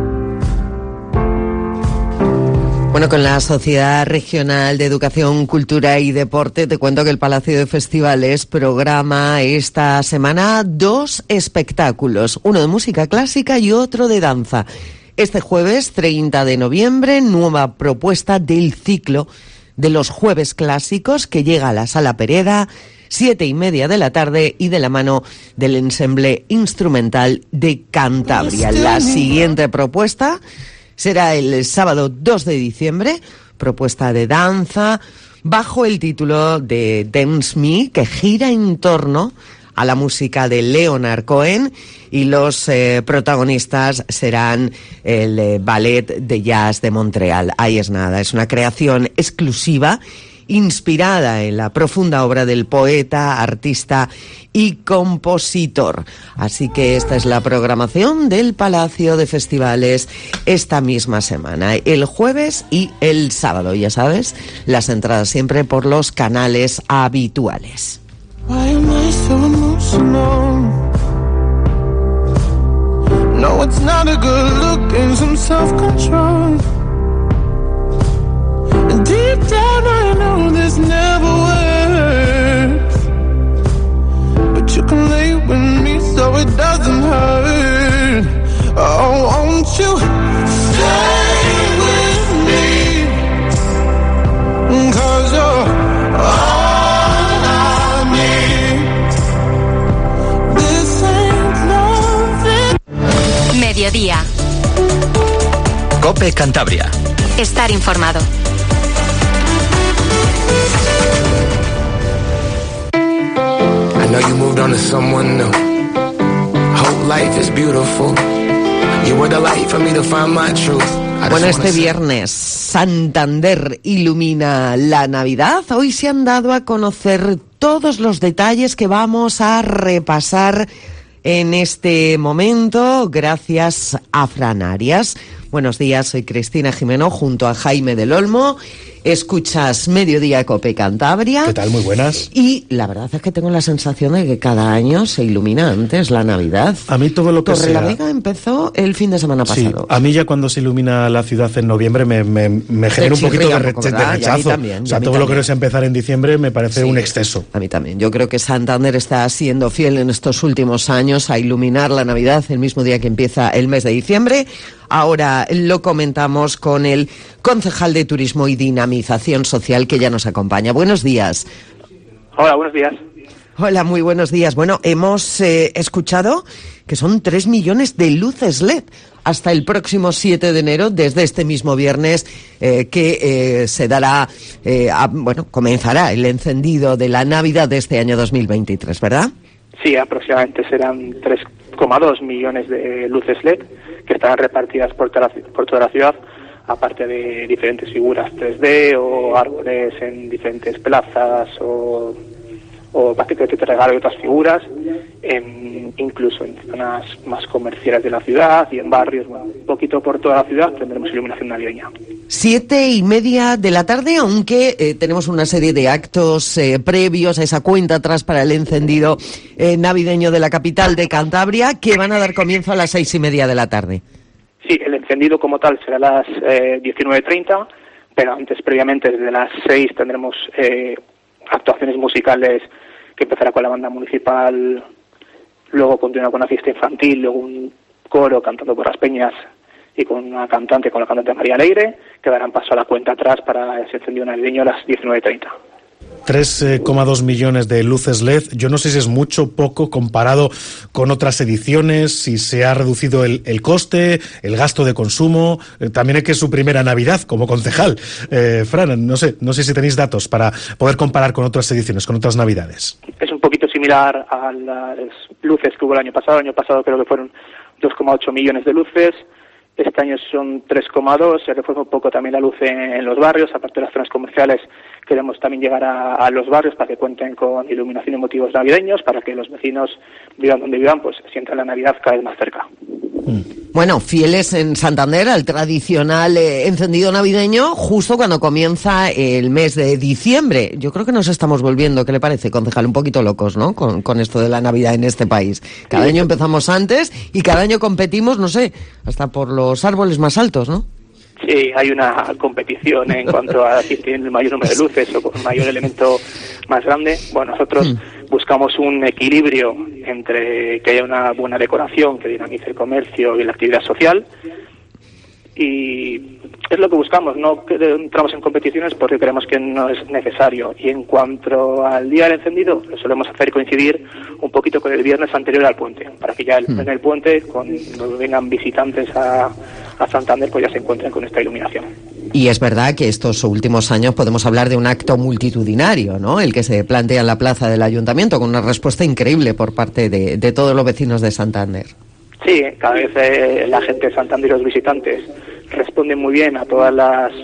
Bueno, con la Sociedad Regional de Educación, Cultura y Deporte, te cuento que el Palacio de Festivales programa esta semana 2 espectáculos, uno de música clásica y otro de danza. Este jueves 30 de noviembre, nueva propuesta del ciclo de los Jueves Clásicos que llega a la Sala Pereda, 7:30 de la tarde y de la mano del Ensemble Instrumental de Cantabria. La siguiente propuesta será el sábado 2 de diciembre, propuesta de danza bajo el título de Dance Me, que gira en torno a la música de Leonard Cohen, y los protagonistas serán el Ballet de Jazz de Montreal. Ahí es nada, es una creación exclusiva inspirada en la profunda obra del poeta, artista y compositor. Así que esta es la programación del Palacio de Festivales esta misma semana, el jueves y el sábado. Ya sabes, las entradas siempre por los canales habituales. Why am I so emotional? No, it's not a good look and some self-control. And deep down I know this never works, but you can lay with me so it doesn't hurt. Oh, won't you stay with me? 'Cause you're all I need. This ain't loving. Mediodía. COPE Cantabria. Estar informado. I know you moved on to someone new. Hope life is beautiful. You were the light for me to find my truth. Bueno, este viernes Santander ilumina la Navidad. Hoy se han dado a conocer todos los detalles que vamos a repasar en este momento, gracias a Fran Arias. Buenos días, soy Cristina Jimeno, junto a Jaime del Olmo. Escuchas Mediodía COPE Cantabria. ¿Qué tal? Muy buenas. Y la verdad es que tengo la sensación de que cada año se ilumina antes la Navidad. A mí todo lo que sea... Torrelavega empezó el fin de semana pasado. Sí, a mí ya cuando se ilumina la ciudad en noviembre me genera un poquito de rechazo. También, o sea, todo lo que no es empezar en diciembre me parece un exceso. A mí también. Yo creo que Santander está siendo fiel en estos últimos años a iluminar la Navidad el mismo día que empieza el mes de diciembre. Ahora lo comentamos con el concejal de Turismo y Dinamización Social que ya nos acompaña. Buenos días. Hola, buenos días. Hola, muy buenos días. Bueno, hemos escuchado que son 3 millones de luces LED hasta el próximo 7 de enero, desde este mismo viernes, que se dará, comenzará el encendido de la Navidad de este año 2023, ¿verdad? Sí, aproximadamente serán 3,2 millones de luces LED que estarán repartidas por toda la ciudad, aparte de diferentes figuras 3D o árboles en diferentes plazas o paquetes de regalo y otras figuras, incluso en zonas más comerciales de la ciudad y en barrios, un poquito por toda la ciudad tendremos iluminación navideña. 7:30 de la tarde, aunque tenemos una serie de actos previos a esa cuenta atrás para el encendido navideño de la capital de Cantabria, que van a dar comienzo a las 6:30 de la tarde. Sí, el encendido como tal será a las 19:30, pero antes, previamente, desde las 6 tendremos actuaciones musicales que empezará con la banda municipal, luego continúa con una fiesta infantil, luego un coro cantando por las peñas y con la cantante María Alegre, que darán paso a la cuenta atrás para ese encendido navideño a las 19:30. 3,2 millones de luces LED. Yo no sé si es mucho o poco comparado con otras ediciones, si se ha reducido el coste, el gasto de consumo. También es que es su primera Navidad como concejal. Fran, no sé si tenéis datos para poder comparar con otras ediciones, con otras Navidades. Es un poquito similar a las luces que hubo el año pasado. El año pasado creo que fueron 2,8 millones de luces. Este año son 3,2, se refuerza un poco también la luz en los barrios, aparte de las zonas comerciales. Queremos también llegar a los barrios para que cuenten con iluminación y motivos navideños, para que los vecinos, vivan donde vivan, pues sientan la Navidad cada vez más cerca. Bueno, fieles en Santander al tradicional encendido navideño justo cuando comienza el mes de diciembre. Yo creo que nos estamos volviendo, ¿qué le parece, concejal? Un poquito locos, ¿no? Con esto de la Navidad en este país. Cada año empezamos antes y cada año competimos, no sé, hasta por los árboles más altos, ¿no? Sí, hay una competición en cuanto a quién tiene el mayor número de luces o con el mayor elemento más grande. Bueno, nosotros buscamos un equilibrio entre que haya una buena decoración que dinamice el comercio y la actividad social, y es lo que buscamos. No entramos en competiciones porque creemos que no es necesario. Y en cuanto al día del encendido, lo solemos hacer coincidir un poquito con el viernes anterior al puente, para que ya en el puente, cuando vengan visitantes a Santander, pues ya se encuentren con esta iluminación. Y es verdad que estos últimos años podemos hablar de un acto multitudinario, ¿no? El que se plantea en la plaza del Ayuntamiento, con una respuesta increíble por parte de todos los vecinos de Santander. Sí, cada vez la gente de Santander y los visitantes responden muy bien a todas las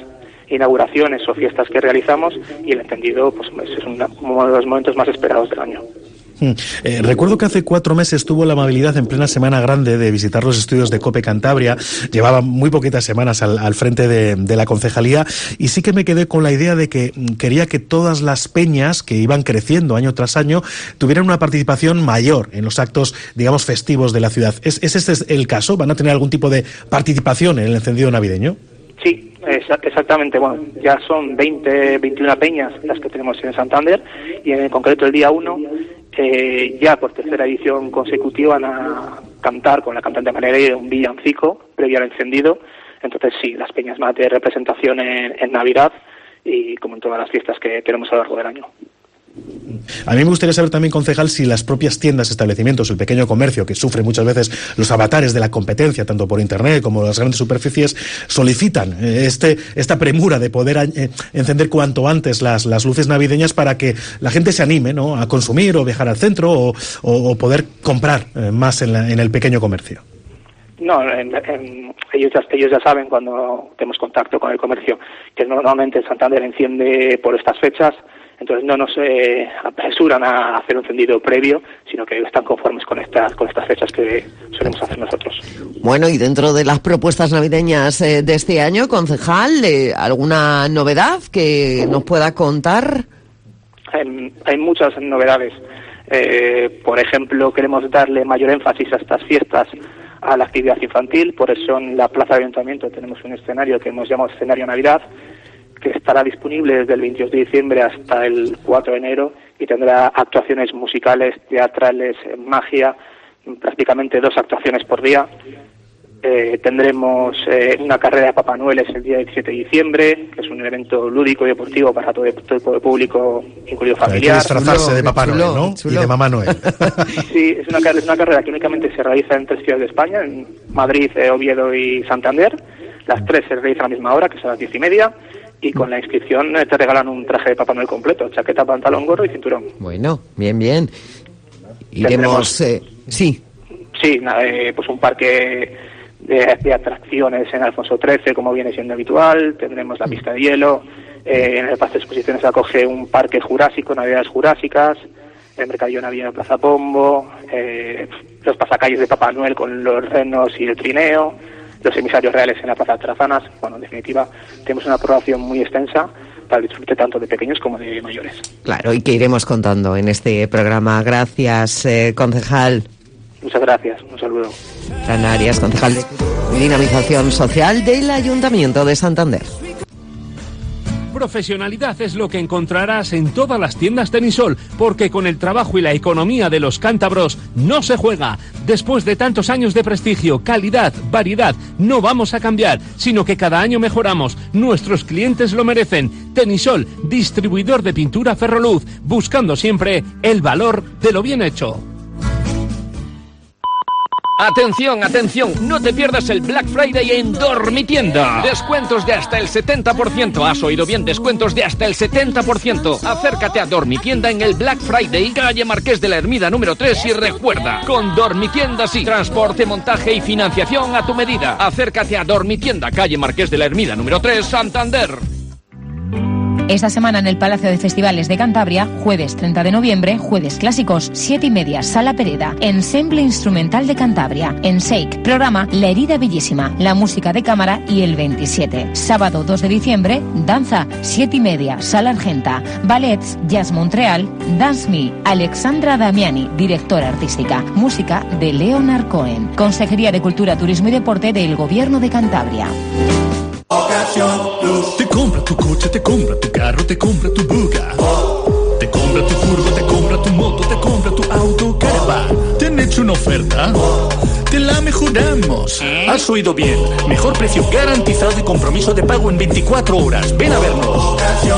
inauguraciones o fiestas que realizamos, y el encendido pues es uno de los momentos más esperados del año. Recuerdo que hace 4 meses tuvo la amabilidad en plena Semana Grande de visitar los estudios de COPE Cantabria. Llevaba muy poquitas semanas al frente de la concejalía, y sí que me quedé con la idea de que quería que todas las peñas que iban creciendo año tras año tuvieran una participación mayor en los actos, digamos, festivos de la ciudad. ¿Es este el caso? ¿Van a tener algún tipo de participación en el encendido navideño? Sí, exactamente. Bueno, ya son 21 peñas las que tenemos en Santander, y en concreto el día 1 ya por tercera edición consecutiva van a cantar con la cantante Maneira un villancico previo al encendido. Entonces sí, las peñas van a tener representación en Navidad, y como en todas las fiestas que tenemos a lo largo del año. A mí me gustaría saber también, concejal, si las propias tiendas, establecimientos, el pequeño comercio, que sufre muchas veces los avatares de la competencia, tanto por internet como las grandes superficies, solicitan esta premura de poder encender cuanto antes las luces navideñas para que la gente se anime, ¿no?, a consumir o viajar al centro o poder comprar más en el pequeño comercio. No, ellos ya saben, cuando tenemos contacto con el comercio, que normalmente Santander enciende por estas fechas. Entonces no nos apresuran a hacer un encendido previo, sino que están conformes con estas fechas que solemos hacer nosotros. Bueno, y dentro de las propuestas navideñas de este año, concejal, ¿alguna novedad que nos pueda contar? Hay muchas novedades. Por ejemplo, queremos darle mayor énfasis a estas fiestas a la actividad infantil. Por eso en la Plaza de Ayuntamiento tenemos un escenario que hemos llamado Escenario Navidad, que estará disponible desde el 22 de diciembre hasta el 4 de enero y tendrá actuaciones musicales, teatrales, magia, prácticamente 2 actuaciones por día. Tendremos una carrera de Papá Noel el día 17 de diciembre, que es un evento lúdico y deportivo para todo el público, incluido familiar. Hay que disfrazarse de Papá Noel, ¿no? Chulo. Y de Mamá Noel. Sí, es una carrera que únicamente se realiza en 3 ciudades de España, en Madrid, Oviedo y Santander. Las 3 se realizan a la misma hora, que son las 10:30. Y con la inscripción te regalan un traje de Papá Noel completo, chaqueta, pantalón, gorro y cinturón. Bueno, bien. Iremos, sí. Sí, pues un parque de atracciones en Alfonso XIII, como viene siendo habitual. Tendremos la pista de hielo. En el parque de exposiciones se acoge un parque jurásico, Navidades Jurásicas. El mercadillo navideño en Plaza Pombo. Los pasacalles de Papá Noel con los renos y el trineo. Los emisarios reales en la Plaza de Trazanas. Bueno, en definitiva, tenemos una programación muy extensa para el disfrute tanto de pequeños como de mayores. Claro, y que iremos contando en este programa. Gracias, concejal. Muchas gracias, un saludo. Fran Arias, concejal de Dinamización Social del Ayuntamiento de Santander. Profesionalidad es lo que encontrarás en todas las tiendas Tenisol, porque con el trabajo y la economía de los cántabros no se juega. Después de tantos años de prestigio, calidad, variedad, no vamos a cambiar, sino que cada año mejoramos. Nuestros clientes lo merecen. Tenisol, distribuidor de pintura Ferroluz, buscando siempre el valor de lo bien hecho. Atención, atención, no te pierdas el Black Friday en Dormitienda. Descuentos de hasta el 70%. Has oído bien, descuentos de hasta el 70%. Acércate a Dormitienda en el Black Friday, calle Marqués de la Ermida número 3 y recuerda, con Dormitienda sí, transporte, montaje y financiación a tu medida. Acércate a Dormitienda, calle Marqués de la Ermida número 3, Santander. Esta semana en el Palacio de Festivales de Cantabria, jueves 30 de noviembre, jueves clásicos, 7:30, Sala Pereda, Ensemble Instrumental de Cantabria, Ensake, programa La Herida Bellísima, la música de cámara y el 27. Sábado 2 de diciembre, danza, 7:30, Sala Argenta, ballets, Jazz Montreal, Dance Me, Alexandra Damiani, directora artística, música de Leonard Cohen, Consejería de Cultura, Turismo y Deporte del Gobierno de Cantabria. Te compra tu coche, te compra tu carro, te compra tu buga. Te compra tu furgo, te compra tu moto, te compra tu auto, caravan. ¿Te han hecho una oferta? Te la mejoramos. Has oído bien. Mejor precio garantizado y compromiso de pago en 24 horas. Ven a vernos.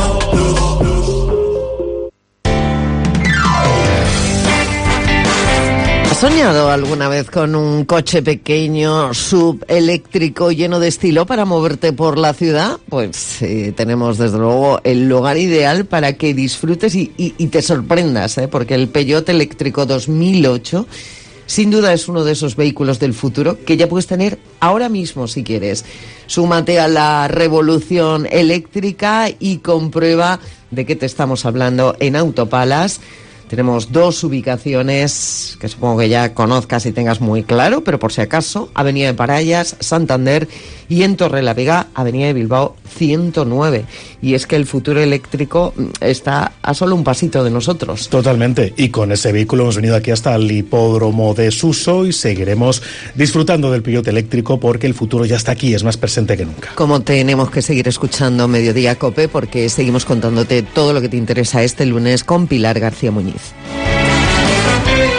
¿Has soñado alguna vez con un coche pequeño, subeléctrico, lleno de estilo para moverte por la ciudad? Pues tenemos desde luego el lugar ideal para que disfrutes y te sorprendas, porque el Peugeot eléctrico 2008 Sin duda es uno de esos vehículos del futuro que ya puedes tener ahora mismo si quieres. Súmate a la revolución eléctrica y comprueba de qué te estamos hablando en Autopalas. Tenemos 2 ubicaciones que supongo que ya conozcas y tengas muy claro, pero por si acaso, Avenida de Parayas, Santander, y en Torrelavega, Avenida de Bilbao 109. Y es que el futuro eléctrico está a solo un pasito de nosotros. Totalmente. Y con ese vehículo hemos venido aquí hasta el hipódromo de Suso y seguiremos disfrutando del piloto eléctrico porque el futuro ya está aquí, es más presente que nunca. Como tenemos que seguir escuchando Mediodía COPE porque seguimos contándote todo lo que te interesa este lunes con Pilar García Muñiz.